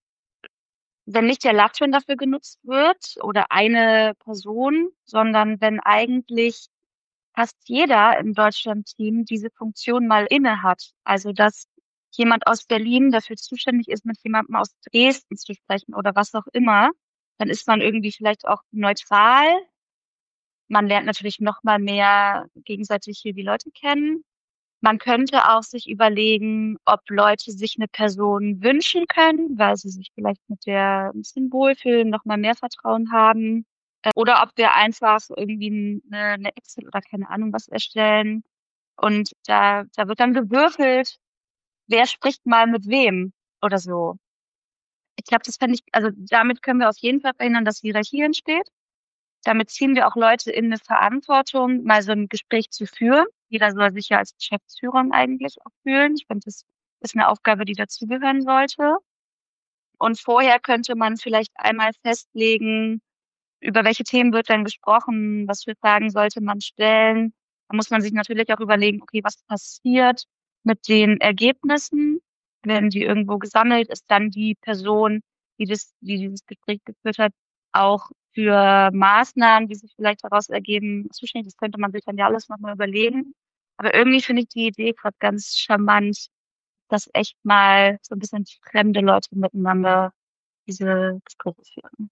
wenn nicht der Latrin dafür genutzt wird oder eine Person, sondern wenn eigentlich fast jeder im Deutschland-Team diese Funktion mal inne hat. Also, dass jemand aus Berlin dafür zuständig ist, mit jemandem aus Dresden zu sprechen oder was auch immer. Dann ist man irgendwie vielleicht auch neutral. Man lernt natürlich noch mal mehr gegenseitig hier die Leute kennen. Man könnte auch sich überlegen, ob Leute sich eine Person wünschen können, weil sie sich vielleicht mit der ein bisschen wohlfühlen, noch mal mehr Vertrauen haben. Äh, Oder ob wir einfach irgendwie eine, eine Excel oder keine Ahnung was erstellen. Und da, da wird dann gewürfelt, wer spricht mal mit wem oder so. Ich glaube, das fände ich, also damit können wir auf jeden Fall verhindern, dass Hierarchie entsteht. Damit ziehen wir auch Leute in eine Verantwortung, mal so ein Gespräch zu führen. Jeder soll sich ja als Geschäftsführer eigentlich auch fühlen. Ich finde, das ist eine Aufgabe, die dazugehören sollte. Und vorher könnte man vielleicht einmal festlegen, über welche Themen wird dann gesprochen, was für Fragen sollte man stellen. Da muss man sich natürlich auch überlegen, okay, was passiert mit den Ergebnissen? Werden die irgendwo gesammelt? Ist dann die Person, die das, die dieses Gespräch geführt hat, auch für Maßnahmen, die sich vielleicht daraus ergeben, zuständig? Das könnte man sich dann ja alles nochmal überlegen. Aber irgendwie finde ich die Idee gerade ganz charmant, dass echt mal so ein bisschen fremde Leute miteinander diese Gespräche führen.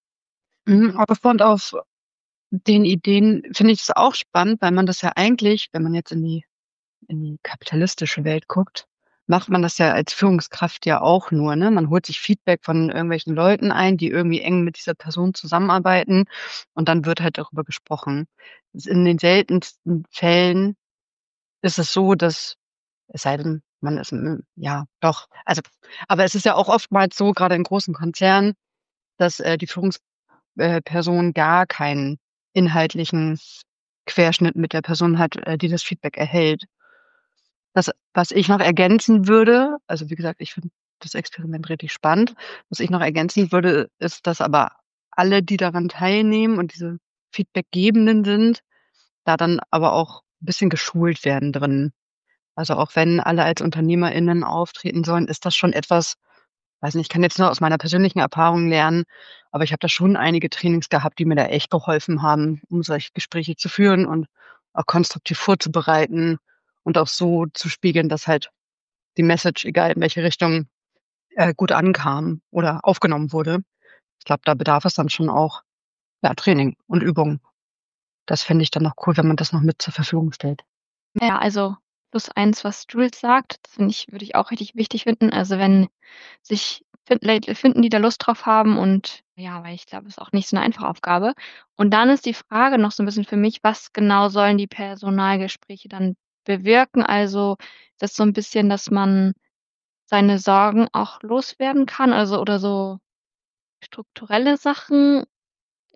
Mhm, aufbauend auf den Ideen finde ich es auch spannend, weil man das ja eigentlich, wenn man jetzt in die, in die kapitalistische Welt guckt, macht man das ja als Führungskraft ja auch nur, ne? Man holt sich Feedback von irgendwelchen Leuten ein, die irgendwie eng mit dieser Person zusammenarbeiten und dann wird halt darüber gesprochen. In den seltensten Fällen ist es so, dass, es sei denn, man ist, mm, ja, doch, also, aber es ist ja auch oftmals so, gerade in großen Konzernen, dass äh, die Führungs äh, Person gar keinen inhaltlichen Querschnitt mit der Person hat, äh, die das Feedback erhält. Das, was ich noch ergänzen würde, also wie gesagt, ich finde das Experiment richtig spannend. Was ich noch ergänzen würde, ist, dass aber alle, die daran teilnehmen und diese Feedbackgebenden sind, da dann aber auch ein bisschen geschult werden drin. Also auch wenn alle als UnternehmerInnen auftreten sollen, ist das schon etwas, weiß nicht, ich kann jetzt nur aus meiner persönlichen Erfahrung lernen, aber ich habe da schon einige Trainings gehabt, die mir da echt geholfen haben, um solche Gespräche zu führen und auch konstruktiv vorzubereiten und auch so zu spiegeln, dass halt die Message, egal in welche Richtung, äh, gut ankam oder aufgenommen wurde. Ich glaube, da bedarf es dann schon auch, ja, Training und Übung. Das fände ich dann noch cool, wenn man das noch mit zur Verfügung stellt. Ja, also plus eins, was Jules sagt, das finde ich, würde ich auch richtig wichtig finden. Also wenn sich fin- Leute finden, die da Lust drauf haben und ja, weil ich glaube, es ist auch nicht so eine einfache Aufgabe. Und dann ist die Frage noch so ein bisschen für mich, was genau sollen die Personalgespräche dann bewirken? Also das so ein bisschen, dass man seine Sorgen auch loswerden kann, also oder so strukturelle Sachen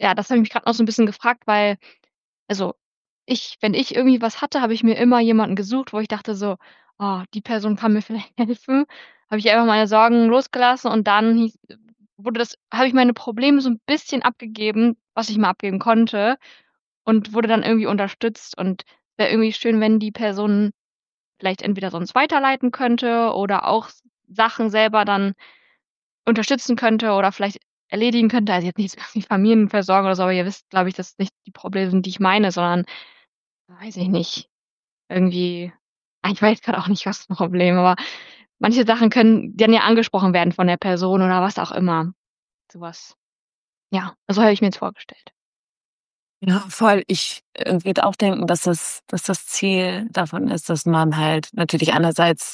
ja, das habe ich mich gerade noch so ein bisschen gefragt, weil also, ich wenn ich irgendwie was hatte, habe ich mir immer jemanden gesucht, wo ich dachte so: „Oh, die Person kann mir vielleicht helfen.“ Habe ich einfach meine Sorgen losgelassen und dann hieß wurde das habe ich meine Probleme so ein bisschen abgegeben, was ich mal abgeben konnte und wurde dann irgendwie unterstützt und wäre irgendwie schön, wenn die Person vielleicht entweder sonst weiterleiten könnte oder auch s Sachen selber dann unterstützen könnte oder vielleicht erledigen könnte. Also, jetzt nicht wie Familienversorgung oder so, aber ihr wisst, glaube ich, dass nicht die Probleme sind, die ich meine, sondern, weiß ich nicht, irgendwie ah, ich weiß grad auch nicht, was für Problem, aber manche Sachen können dann ja angesprochen werden von der Person oder was auch immer. So was. Ja, so habe ich mir jetzt vorgestellt. Ja, voll. Ich, äh, würde auch denken, dass das dass das Ziel davon ist, dass man halt natürlich einerseits,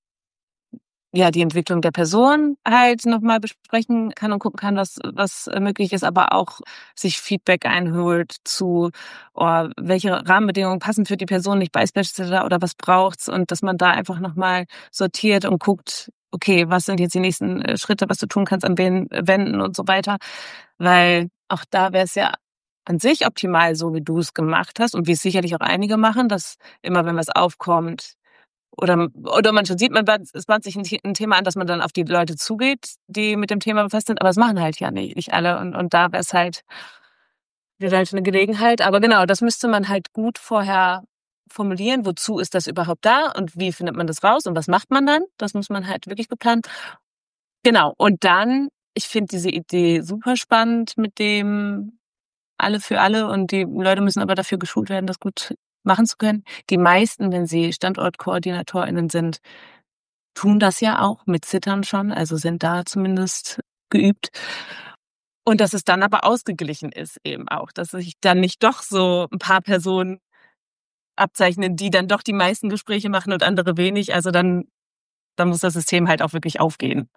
ja, die Entwicklung der Person halt noch mal besprechen kann und gucken kann, was was, äh, möglich ist, aber auch sich Feedback einholt zu, oh, welche Rahmenbedingungen passen für die Person nicht beispielsweise oder was braucht's und dass man da einfach noch mal sortiert und guckt: „Okay, was sind jetzt die nächsten, äh, Schritte, was du tun kannst, an wen wenden“ und so weiter. Weil auch da wäre es ja an sich optimal, so wie du es gemacht hast und wie es sicherlich auch einige machen, dass immer, wenn was aufkommt oder oder man schon sieht, man bahnt es bahnt sich 'n The 'n Thema an, dass man dann auf die Leute zugeht, die mit dem Thema befasst sind, aber das machen halt ja nicht nicht alle und und da wär's halt wäre halt 'ne Gelegenheit. Aber genau, das müsste man halt gut vorher formulieren. Wozu ist das überhaupt da und wie findet man das raus und was macht man dann? Das muss man halt wirklich geplant genau. Und dann ich finde diese Idee super spannend mit dem alle für alle und die Leute müssen aber dafür geschult werden, das gut machen zu können. Die meisten, wenn sie StandortkoordinatorInnen sind, tun das ja auch mit Zittern schon, also sind da zumindest geübt. Und dass es dann aber ausgeglichen ist eben auch, dass sich dann nicht doch so 'n paar Personen abzeichnen, die dann doch die meisten Gespräche machen und andere wenig. Also dann dann muss das System halt auch wirklich aufgehen.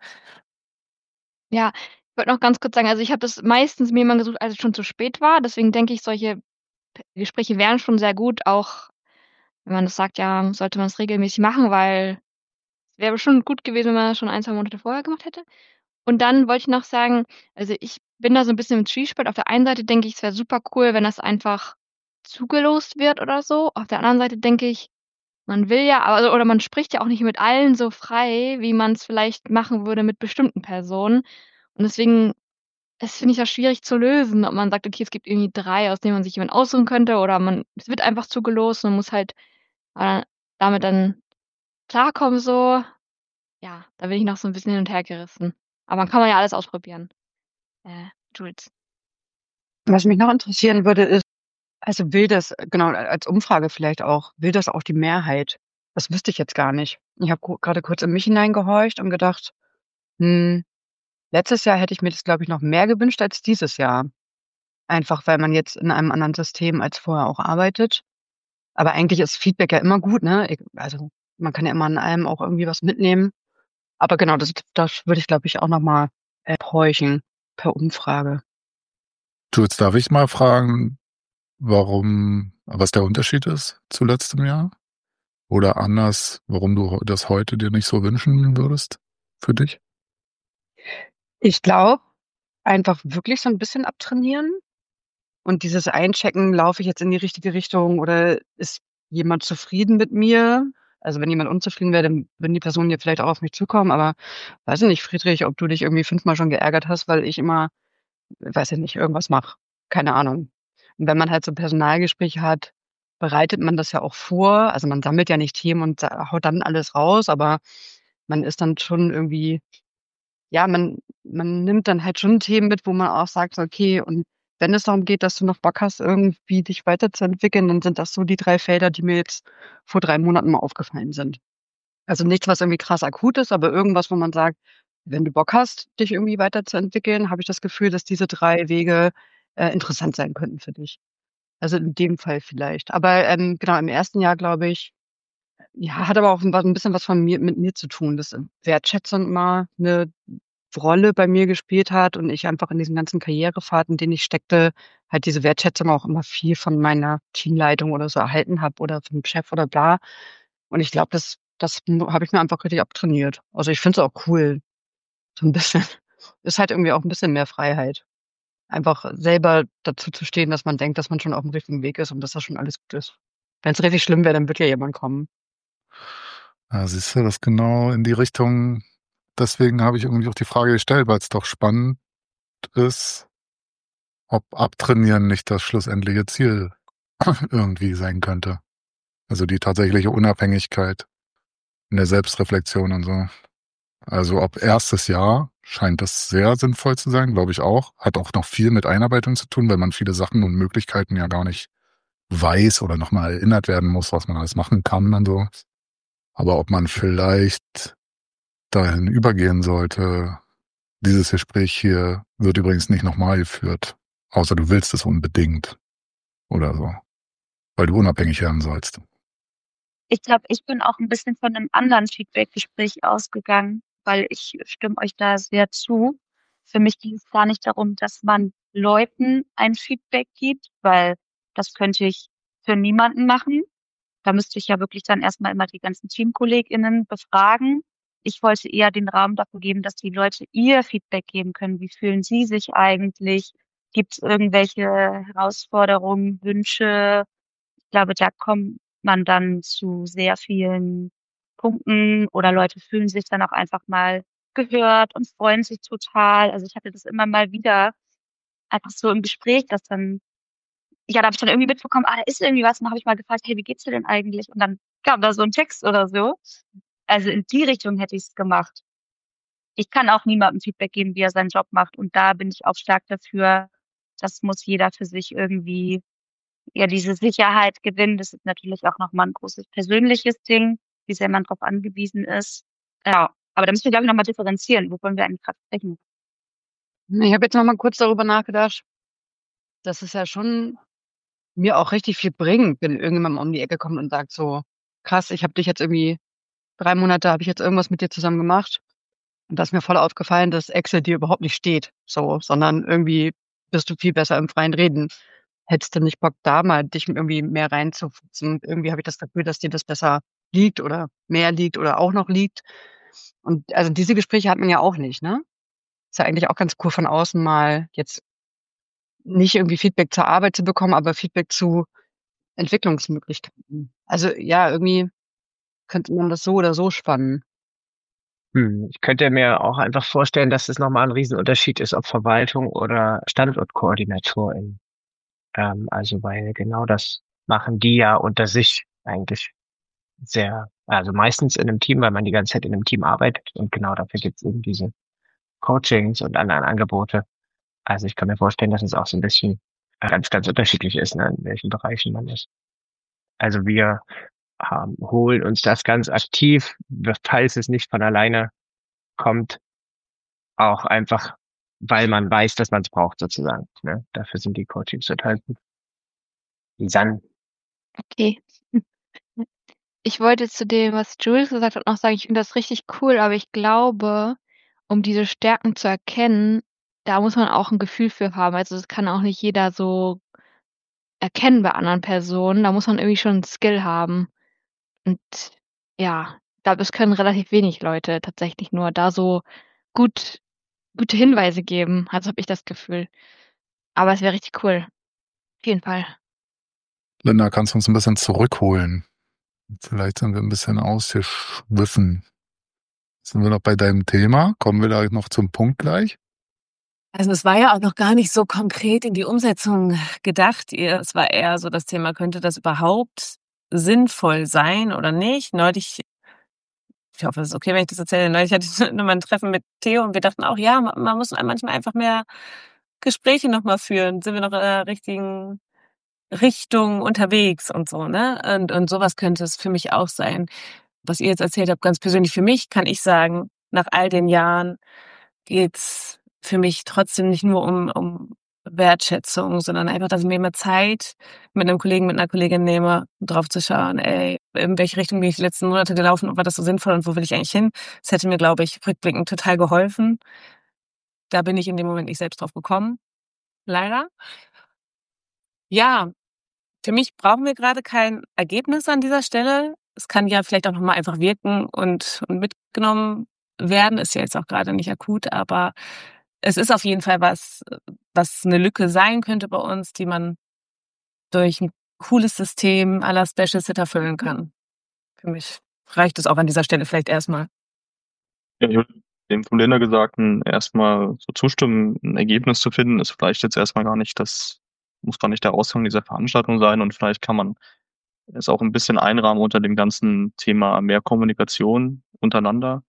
Ja, ich wollte noch ganz kurz sagen, also, ich habe das meistens mir immer gesucht, als es schon zu spät war. Deswegen denke ich, solche p Gespräche wären schon sehr gut, auch wenn man das sagt, ja, sollte man es regelmäßig machen, weil es wäre schon gut gewesen, wenn man das schon ein, zwei Monate vorher gemacht hätte. Und dann wollte ich noch sagen, also, ich bin da so 'n bisschen im Zwiespalt. Auf der einen Seite denke ich, es wäre super cool, wenn das einfach zugelost wird oder so. Auf der anderen Seite denke ich, man will ja also, oder man spricht ja auch nicht mit allen so frei, wie man's vielleicht machen würde mit bestimmten Personen. Und deswegen das finde ich ja schwierig zu lösen, ob man sagt: „Okay, es gibt irgendwie drei, aus denen man sich jemanden aussuchen könnte“, oder man es wird einfach zugelost und muss halt, äh, damit dann klarkommen so. Ja, da bin ich noch so 'n bisschen hin und her gerissen. Aber kann man ja alles ausprobieren. Äh, Jules. Was mich noch interessieren würde, ist, also will das genau, als Umfrage vielleicht auch, will das auch die Mehrheit? Das wüsste ich jetzt gar nicht. Ich habe ku grade kurz in mich hineingehorcht und gedacht, hm, letztes Jahr hätte ich mir das, glaube ich, noch mehr gewünscht als dieses Jahr. Einfach, weil man jetzt in einem anderen System als vorher auch arbeitet. Aber eigentlich ist Feedback ja immer gut, ne? Eg also, man kann ja immer an allem auch irgendwie was mitnehmen. Aber genau, das das würde ich, glaube ich, auch noch mal, äh, bräuchten per Umfrage. Jules, darf ich mal fragen, warum was der Unterschied ist zu letztem Jahr? Oder anders, warum du heu das heute dir nicht so wünschen würdest für dich? Ich glaube, einfach wirklich so 'n bisschen abtrainieren und dieses Einchecken, laufe ich jetzt in die richtige Richtung oder ist jemand zufrieden mit mir? Also, wenn jemand unzufrieden wäre, dann würden die Personen ja vielleicht auch auf mich zukommen, aber weiß ich nicht, Friedrich, ob du dich irgendwie fünfmal schon geärgert hast, weil ich immer, weiß ich nicht, irgendwas mache. Keine Ahnung. Und wenn man halt so Personalgespräche hat, bereitet man das ja auch vor. Also, man sammelt ja nicht Themen und sa haut dann alles raus, aber man ist dann schon irgendwie ja, man man nimmt dann halt schon Themen mit, wo man auch sagt so: „Okay, und wenn es darum geht, dass du noch Bock hast, irgendwie dich weiterzuentwickeln, dann sind das so die drei Felder, die mir jetzt vor drei Monaten mal aufgefallen sind.“ Also, nichts, was irgendwie krass akut ist, aber irgendwas, wo man sagt: „Wenn du Bock hast, dich irgendwie weiterzuentwickeln, habe ich das Gefühl, dass diese drei Wege, äh, interessant sein könnten für dich.“ Also, in dem Fall vielleicht. Aber, ähm, genau, im ersten Jahr, glaube ich ja, hat aber auch 'n wa 'n bisschen was von mir mit mir zu tun, dass, ähm, Wertschätzung immer 'ne Rolle bei mir gespielt hat und ich einfach in diesen ganzen Karrierepfad, in denen ich steckte, halt diese Wertschätzung auch immer viel von meiner Teamleitung oder so erhalten habe oder vom Chef oder bla. Und ich glaube, das das m habe ich mir einfach richtig abtrainiert. Also, ich finde es auch cool, so 'n bisschen. Ist halt irgendwie auch 'n bisschen mehr Freiheit. einfach selber dazu zu stehen, dass man denkt, dass man schon auf dem richtigen Weg ist und dass das schon alles gut ist. Wenn es richtig schlimm wäre, dann wird ja jemand kommen. Ja, siehst du, das genau in die Richtung. Deswegen habe ich irgendwie auch die Frage gestellt, weil es doch spannend ist, ob Abtrainieren nicht das schlussendliche Ziel irgendwie sein könnte. Also die tatsächliche Unabhängigkeit in der Selbstreflexion und so. Also ab erstes Jahr scheint das sehr sinnvoll zu sein, glaube ich auch. Hat auch noch viel mit Einarbeitung zu tun, weil man viele Sachen und Möglichkeiten ja gar nicht weiß oder nochmal erinnert werden muss, was man alles machen kann und so. Aber ob man vielleicht dahin übergehen sollte, dieses Gespräch hier wird übrigens nicht nochmal geführt, außer du willst es unbedingt oder so, weil du unabhängig werden sollst. Ich glaube, ich bin auch ein bisschen von einem anderen Feedback-Gespräch ausgegangen, weil ich stimme euch da sehr zu. Für mich ging es gar nicht darum, dass man Leuten ein Feedback gibt, weil das könnte ich für niemanden machen. Da müsste ich ja wirklich dann erstmal immer die ganzen TeamkollegInnen befragen. Ich wollte eher den Raum dafür geben, dass die Leute ihr Feedback geben können. Wie fühlen sie sich eigentlich? Gibt es irgendwelche Herausforderungen, Wünsche? Ich glaube, da kommt man dann zu sehr vielen Punkten oder Leute fühlen sich dann auch einfach mal gehört und freuen sich total. Also ich hatte das immer mal wieder einfach so im Gespräch, dass dann, ja, da habe ich dann irgendwie mitbekommen, ah, da ist irgendwie was. Und dann habe ich mal gefragt, hey, wie geht's dir denn eigentlich? Und dann kam da so ein Text oder so. Also in die Richtung hätte ich es gemacht. Ich kann auch niemandem Feedback geben, wie er seinen Job macht. Und da bin ich auch stark dafür, das muss jeder für sich irgendwie, ja, diese Sicherheit gewinnen. Das ist natürlich auch nochmal ein großes persönliches Ding, wie sehr man drauf angewiesen ist. Ja, aber da müssen wir, glaube ich, nochmal differenzieren. Wovon wir eigentlich gerade sprechen? Ich habe jetzt noch mal kurz darüber nachgedacht, dass es ja schon mir auch richtig viel bringt, wenn irgendjemand um die Ecke kommt und sagt so, krass, ich habe dich jetzt irgendwie drei Monate, habe ich jetzt irgendwas mit dir zusammen gemacht. Und da ist mir voll aufgefallen, dass Excel dir überhaupt nicht steht, so, sondern irgendwie bist du viel besser im freien Reden. Hättest du nicht Bock, da mal dich irgendwie mehr reinzufuchsen? Irgendwie habe ich das Gefühl, dass dir das besser liegt oder mehr liegt oder auch noch liegt. Und also diese Gespräche hat man ja auch nicht, ne? Ist ja eigentlich auch ganz cool von außen mal jetzt nicht irgendwie Feedback zur Arbeit zu bekommen, aber Feedback zu Entwicklungsmöglichkeiten. Also ja, irgendwie könnte man das so oder so spannen. Hm, ich könnte mir auch einfach vorstellen, dass es nochmal ein Riesenunterschied ist, ob Verwaltung oder Standortkoordinatorin. Ähm, also weil genau das machen die ja unter sich eigentlich sehr, also meistens in einem Team, weil man die ganze Zeit in einem Team arbeitet und genau dafür gibt es eben diese Coachings und anderen Angebote. Also ich kann mir vorstellen, dass es auch so ein bisschen ganz, ganz unterschiedlich ist, ne, in welchen Bereichen man ist. Also wir ähm, holen uns das ganz aktiv, falls es nicht von alleine kommt, auch einfach, weil man weiß, dass man es braucht sozusagen. Ne? Dafür sind die Coachings total gut. Lisanne. Okay. Ich wollte zu dem, was Jules gesagt hat, noch sagen, ich finde das richtig cool, aber ich glaube, um diese Stärken zu erkennen, da muss man auch ein Gefühl für haben. Also, das kann auch nicht jeder so erkennen bei anderen Personen. Da muss man irgendwie schon 'n Skill haben. Und ja, ich glaube, das können relativ wenig Leute tatsächlich nur da so gut gute Hinweise geben. Also, habe ich das Gefühl. Aber es wäre richtig cool. Auf jeden Fall. Linda, kannst du uns ein bisschen zurückholen? Vielleicht sind wir ein bisschen ausgeschwiffen. Sind wir noch bei deinem Thema? Kommen wir da noch zum Punkt gleich? Also es war ja auch noch gar nicht so konkret in die Umsetzung gedacht. Es war eher so das Thema, könnte das überhaupt sinnvoll sein oder nicht? Neulich, ich hoffe, es ist okay, wenn ich das erzähle, neulich hatte ich nochmal ein Treffen mit Theo und wir dachten auch, ja, man muss manchmal einfach mehr Gespräche nochmal führen. Sind wir noch in der richtigen Richtung unterwegs und so, ne? Und, und sowas könnte es für mich auch sein. Was ihr jetzt erzählt habt, ganz persönlich für mich, kann ich sagen, nach all den Jahren geht's für mich trotzdem nicht nur um, um Wertschätzung, sondern einfach, dass ich mir immer Zeit mit einem Kollegen, mit einer Kollegin nehme, um drauf zu schauen, ey, in welche Richtung bin ich die letzten Monate gelaufen und war das so sinnvoll und wo will ich eigentlich hin? Das hätte mir, glaube ich, rückblickend total geholfen. Da bin ich in dem Moment nicht selbst drauf gekommen. Leider. Ja, für mich brauchen wir gerade kein Ergebnis an dieser Stelle. Es kann ja vielleicht auch nochmal einfach wirken und, und mitgenommen werden. Ist ja jetzt auch gerade nicht akut, aber es ist auf jeden Fall was, was eine Lücke sein könnte bei uns, die man durch ein cooles System à la Special Sitter füllen kann. Für mich reicht es auch an dieser Stelle vielleicht erstmal. Ja, ich würde dem von Linda Gesagten erstmal so zustimmen, ein Ergebnis zu finden, ist vielleicht jetzt erstmal gar nicht das, muss gar nicht der Ausgang dieser Veranstaltung sein und vielleicht kann man es auch ein bisschen einrahmen unter dem ganzen Thema mehr Kommunikation untereinander.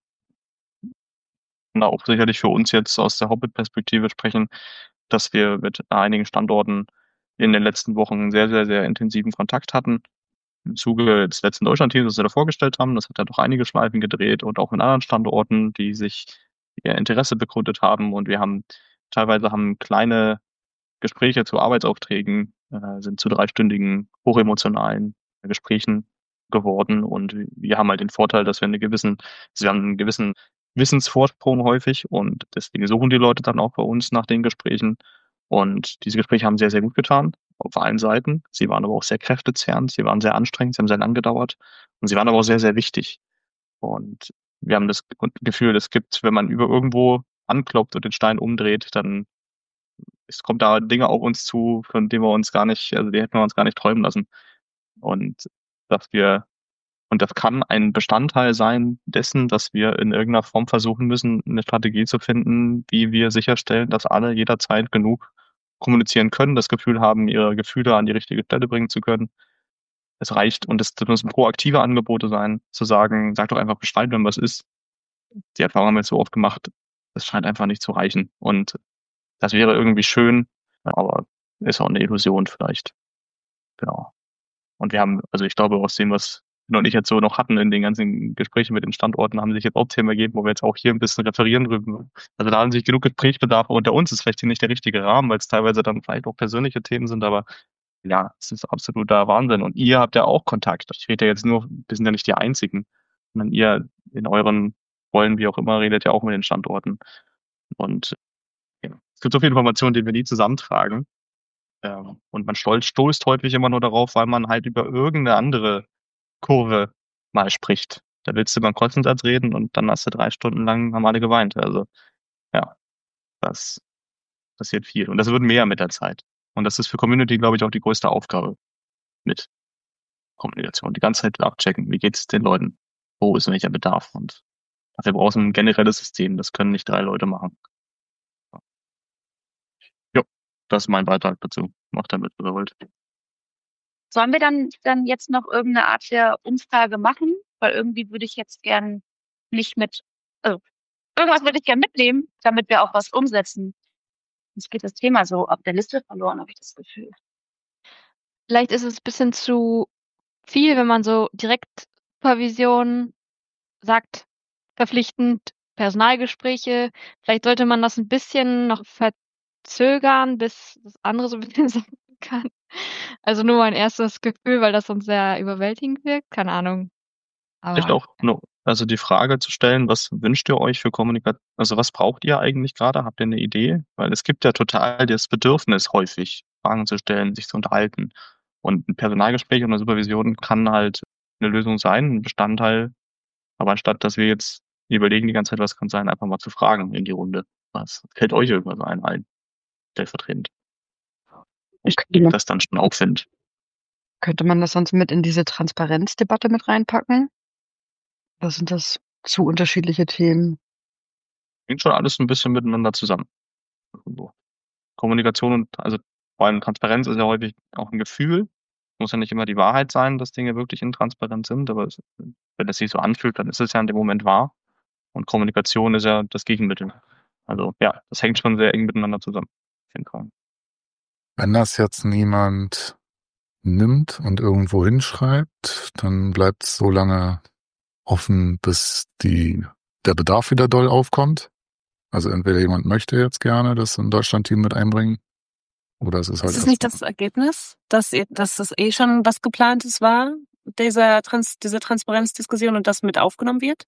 Und auch sicherlich für uns jetzt aus der Hobbit-Perspektive sprechen, dass wir mit einigen Standorten in den letzten Wochen sehr, sehr, sehr intensiven Kontakt hatten. Im Zuge des letzten Deutschland-Teams, das wir da vorgestellt haben, das hat ja doch einige Schleifen gedreht und auch in anderen Standorten, die sich ihr Interesse bekundet haben. Und wir haben teilweise haben kleine Gespräche zu Arbeitsaufträgen, äh, sind zu dreistündigen, hochemotionalen Gesprächen geworden. Und wir haben halt den Vorteil, dass wir eine gewissen, also wir haben einen gewissen Wissensvorsprung häufig und deswegen suchen die Leute dann auch bei uns nach den Gesprächen. Und diese Gespräche haben sehr, sehr gut getan, auf allen Seiten. Sie waren aber auch sehr kräftezehrend, sie waren sehr anstrengend, sie haben sehr lang gedauert und sie waren aber auch sehr, sehr wichtig. Und wir haben das Gefühl, es gibt, wenn man über irgendwo anklopft und den Stein umdreht, dann es kommt da Dinge auf uns zu, von denen wir uns gar nicht, also die hätten wir uns gar nicht träumen lassen. Und dass wir, und das kann ein Bestandteil sein dessen, dass wir in irgendeiner Form versuchen müssen, eine Strategie zu finden, wie wir sicherstellen, dass alle jederzeit genug kommunizieren können, das Gefühl haben, ihre Gefühle an die richtige Stelle bringen zu können. Es reicht, und es müssen proaktive Angebote sein, zu sagen, sag doch einfach Bescheid, wenn was ist. Die Erfahrung haben wir jetzt so oft gemacht, das scheint einfach nicht zu reichen. Und das wäre irgendwie schön, aber ist auch eine Illusion vielleicht. Genau. Und wir haben, also ich glaube, aus dem, was wir und ich jetzt so noch hatten in den ganzen Gesprächen mit den Standorten, haben sich jetzt auch Themen ergeben, wo wir jetzt auch hier ein bisschen referieren drüber. Also da haben sich genug Gesprächsbedarf unter uns, ist vielleicht hier nicht der richtige Rahmen, weil es teilweise dann vielleicht auch persönliche Themen sind, aber ja, es ist absoluter Wahnsinn. Und ihr habt ja auch Kontakt. Ich rede ja jetzt nur, wir sind ja nicht die Einzigen, sondern ihr in euren Rollen, wie auch immer, redet ja auch mit den Standorten. Und ja, es gibt so viele Informationen, die wir nie zusammentragen. Ähm, und man stolz, stoßt häufig immer nur darauf, weil man halt über irgendeine andere Kurve mal spricht. Da willst du über einen Kostensatz reden und dann hast du drei Stunden lang, haben alle geweint. Also ja, das passiert viel. Und das wird mehr mit der Zeit. Und das ist für Community, glaube ich, auch die größte Aufgabe mit Kommunikation. Die ganze Zeit abchecken, wie geht es den Leuten? Wo ist welcher Bedarf? Und dafür brauchst du ein generelles System. Das können nicht drei Leute machen. Ja, das ist mein Beitrag dazu. Macht damit, was ihr wollt. Sollen wir dann, dann jetzt noch irgendeine Art der Umfrage machen? Weil irgendwie würde ich jetzt gern nicht mit, also irgendwas würde ich gern mitnehmen, damit wir auch was umsetzen. Jetzt geht das Thema so auf der Liste verloren, habe ich das Gefühl. Vielleicht ist es ein bisschen zu viel, wenn man so direkt Supervision sagt, verpflichtend Personalgespräche. Vielleicht sollte man das ein bisschen noch verzögern, bis das andere so ein bisschen sagen kann. Also nur mein erstes Gefühl, weil das sonst sehr überwältigend wirkt. Keine Ahnung. Vielleicht Aber auch, no, also die Frage zu stellen, was wünscht ihr euch für Kommunikation? Also was braucht ihr eigentlich gerade? Habt ihr eine Idee? Weil es gibt ja total das Bedürfnis häufig, Fragen zu stellen, sich zu unterhalten. Und ein Personalgespräch und eine Supervision kann halt eine Lösung sein, ein Bestandteil. Aber anstatt, dass wir jetzt überlegen die ganze Zeit, was kann sein, einfach mal zu fragen in die Runde. Was fällt euch irgendwas ein, allen stellvertretend? Ich Könnte man, das dann schon auffind. könnte man das sonst mit in diese Transparenzdebatte mit reinpacken? Oder sind das zu unterschiedliche Themen? Hängt schon alles ein bisschen miteinander zusammen. So. Kommunikation und, also vor allem Transparenz ist ja häufig auch ein Gefühl. Muss ja nicht immer die Wahrheit sein, dass Dinge wirklich intransparent sind, aber es, wenn es sich so anfühlt, dann ist es ja in dem Moment wahr. Und Kommunikation ist ja das Gegenmittel. Also ja, das hängt schon sehr eng miteinander zusammen. Auf jeden Fall. Wenn das jetzt niemand nimmt und irgendwo hinschreibt, dann bleibt es so lange offen, bis die, der Bedarf wieder doll aufkommt. Also entweder jemand möchte jetzt gerne das in Deutschland-Team mit einbringen, oder es ist halt Ist das nicht erstmal- das Ergebnis, dass, ihr- dass das eh schon was Geplantes war, dieser Trans, diese Transparenzdiskussion und das mit aufgenommen wird?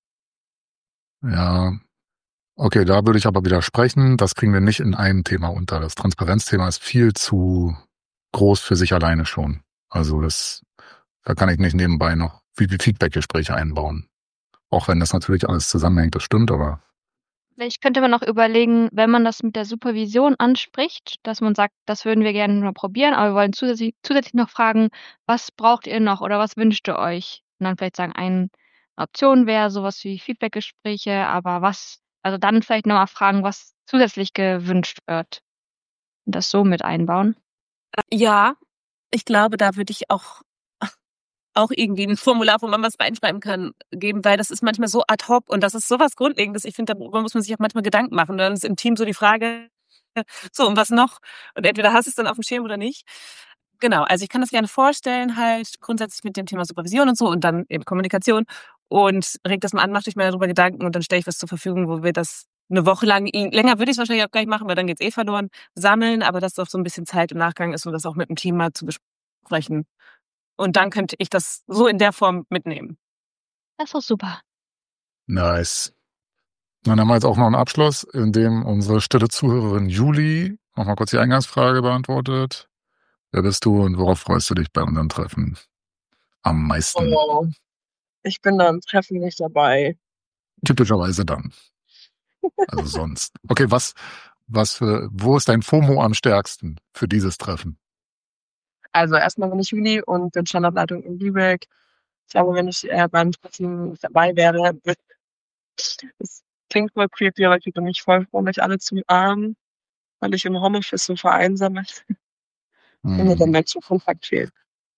Ja, okay, da würde ich aber widersprechen. Das kriegen wir nicht in einem Thema unter. Das Transparenzthema ist viel zu groß für sich alleine schon. Also das, da kann ich nicht nebenbei noch wie die Feedback-Gespräche einbauen. Auch wenn das natürlich alles zusammenhängt, das stimmt, aber Vielleicht könnte man auch überlegen, wenn man das mit der Supervision anspricht, dass man sagt, das würden wir gerne mal probieren, aber wir wollen zusätzlich, zusätzlich noch fragen, was braucht ihr noch oder was wünscht ihr euch? Und dann vielleicht sagen, eine Option wäre sowas wie Feedbackgespräche, aber was, also dann vielleicht nochmal fragen, was zusätzlich gewünscht wird. Und das so mit einbauen. Ja, ich glaube, da würde ich auch auch irgendwie ein Formular, wo man was reinschreiben kann, geben, weil das ist manchmal so ad hoc und das ist sowas Grundlegendes. Ich finde, darüber muss man sich auch manchmal Gedanken machen. Und dann ist im Team so die Frage, so, und was noch? Und entweder hast du es dann auf dem Schirm oder nicht. Genau, also ich kann das gerne vorstellen, halt grundsätzlich mit dem Thema Supervision und so und dann eben Kommunikation und regt das mal an, macht euch mal darüber Gedanken und dann stelle ich was zur Verfügung, wo wir das eine Woche lang, länger würde ich es wahrscheinlich auch gar nicht machen, weil dann geht's eh verloren, sammeln, aber dass doch so ein bisschen Zeit im Nachgang ist, um das auch mit dem Team mal zu besprechen. Und dann könnte ich das so in der Form mitnehmen. Das ist doch super. Nice. Dann haben wir jetzt auch noch einen Abschluss, in dem unsere stille Zuhörerin Juli nochmal kurz die Eingangsfrage beantwortet. Wer bist du und worauf freust du dich bei unserem Treffen am meisten? Oh, ich bin beim Treffen nicht dabei. Typischerweise dann. Also sonst. Okay, was, was für, wo ist dein FOMO am stärksten für dieses Treffen? Also erstmal bin ich Juli und bin Standortleitung in Lübeck. Ich glaube, wenn ich äh, beim Treffen dabei wäre, das klingt voll creepy, aber ich würde mich voll freuen, mich alle zu umarmen, weil ich im Homeoffice so vereinsame und mir der Hm, Menschenkontakt fehlt.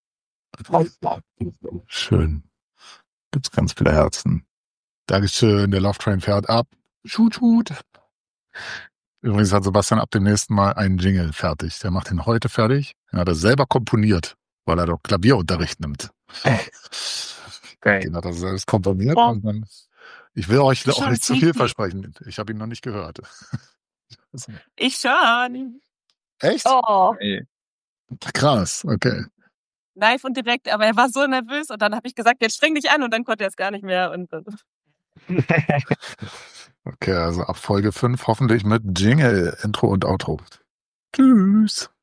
schön. Gibt's ganz viele Herzen. Dankeschön, der Love Train fährt ab. Schut, schut. Übrigens hat Sebastian ab dem nächsten Mal einen Jingle fertig. Der macht ihn heute fertig. Den hat er selber komponiert, weil er doch Klavierunterricht nimmt. Geil. Den hat er selbst komponiert. Ja. Und dann, ich will euch auch Schon nicht zu viel sneaky. versprechen. Ich habe ihn noch nicht gehört. Ich schon. Echt? Oh, Ey. Krass, okay. Live und direkt, aber er war so nervös und dann habe ich gesagt, jetzt streng dich an und dann konnte er es gar nicht mehr. Und Okay, also ab Folge fünf hoffentlich mit Jingle, Intro und Outro. Tschüss.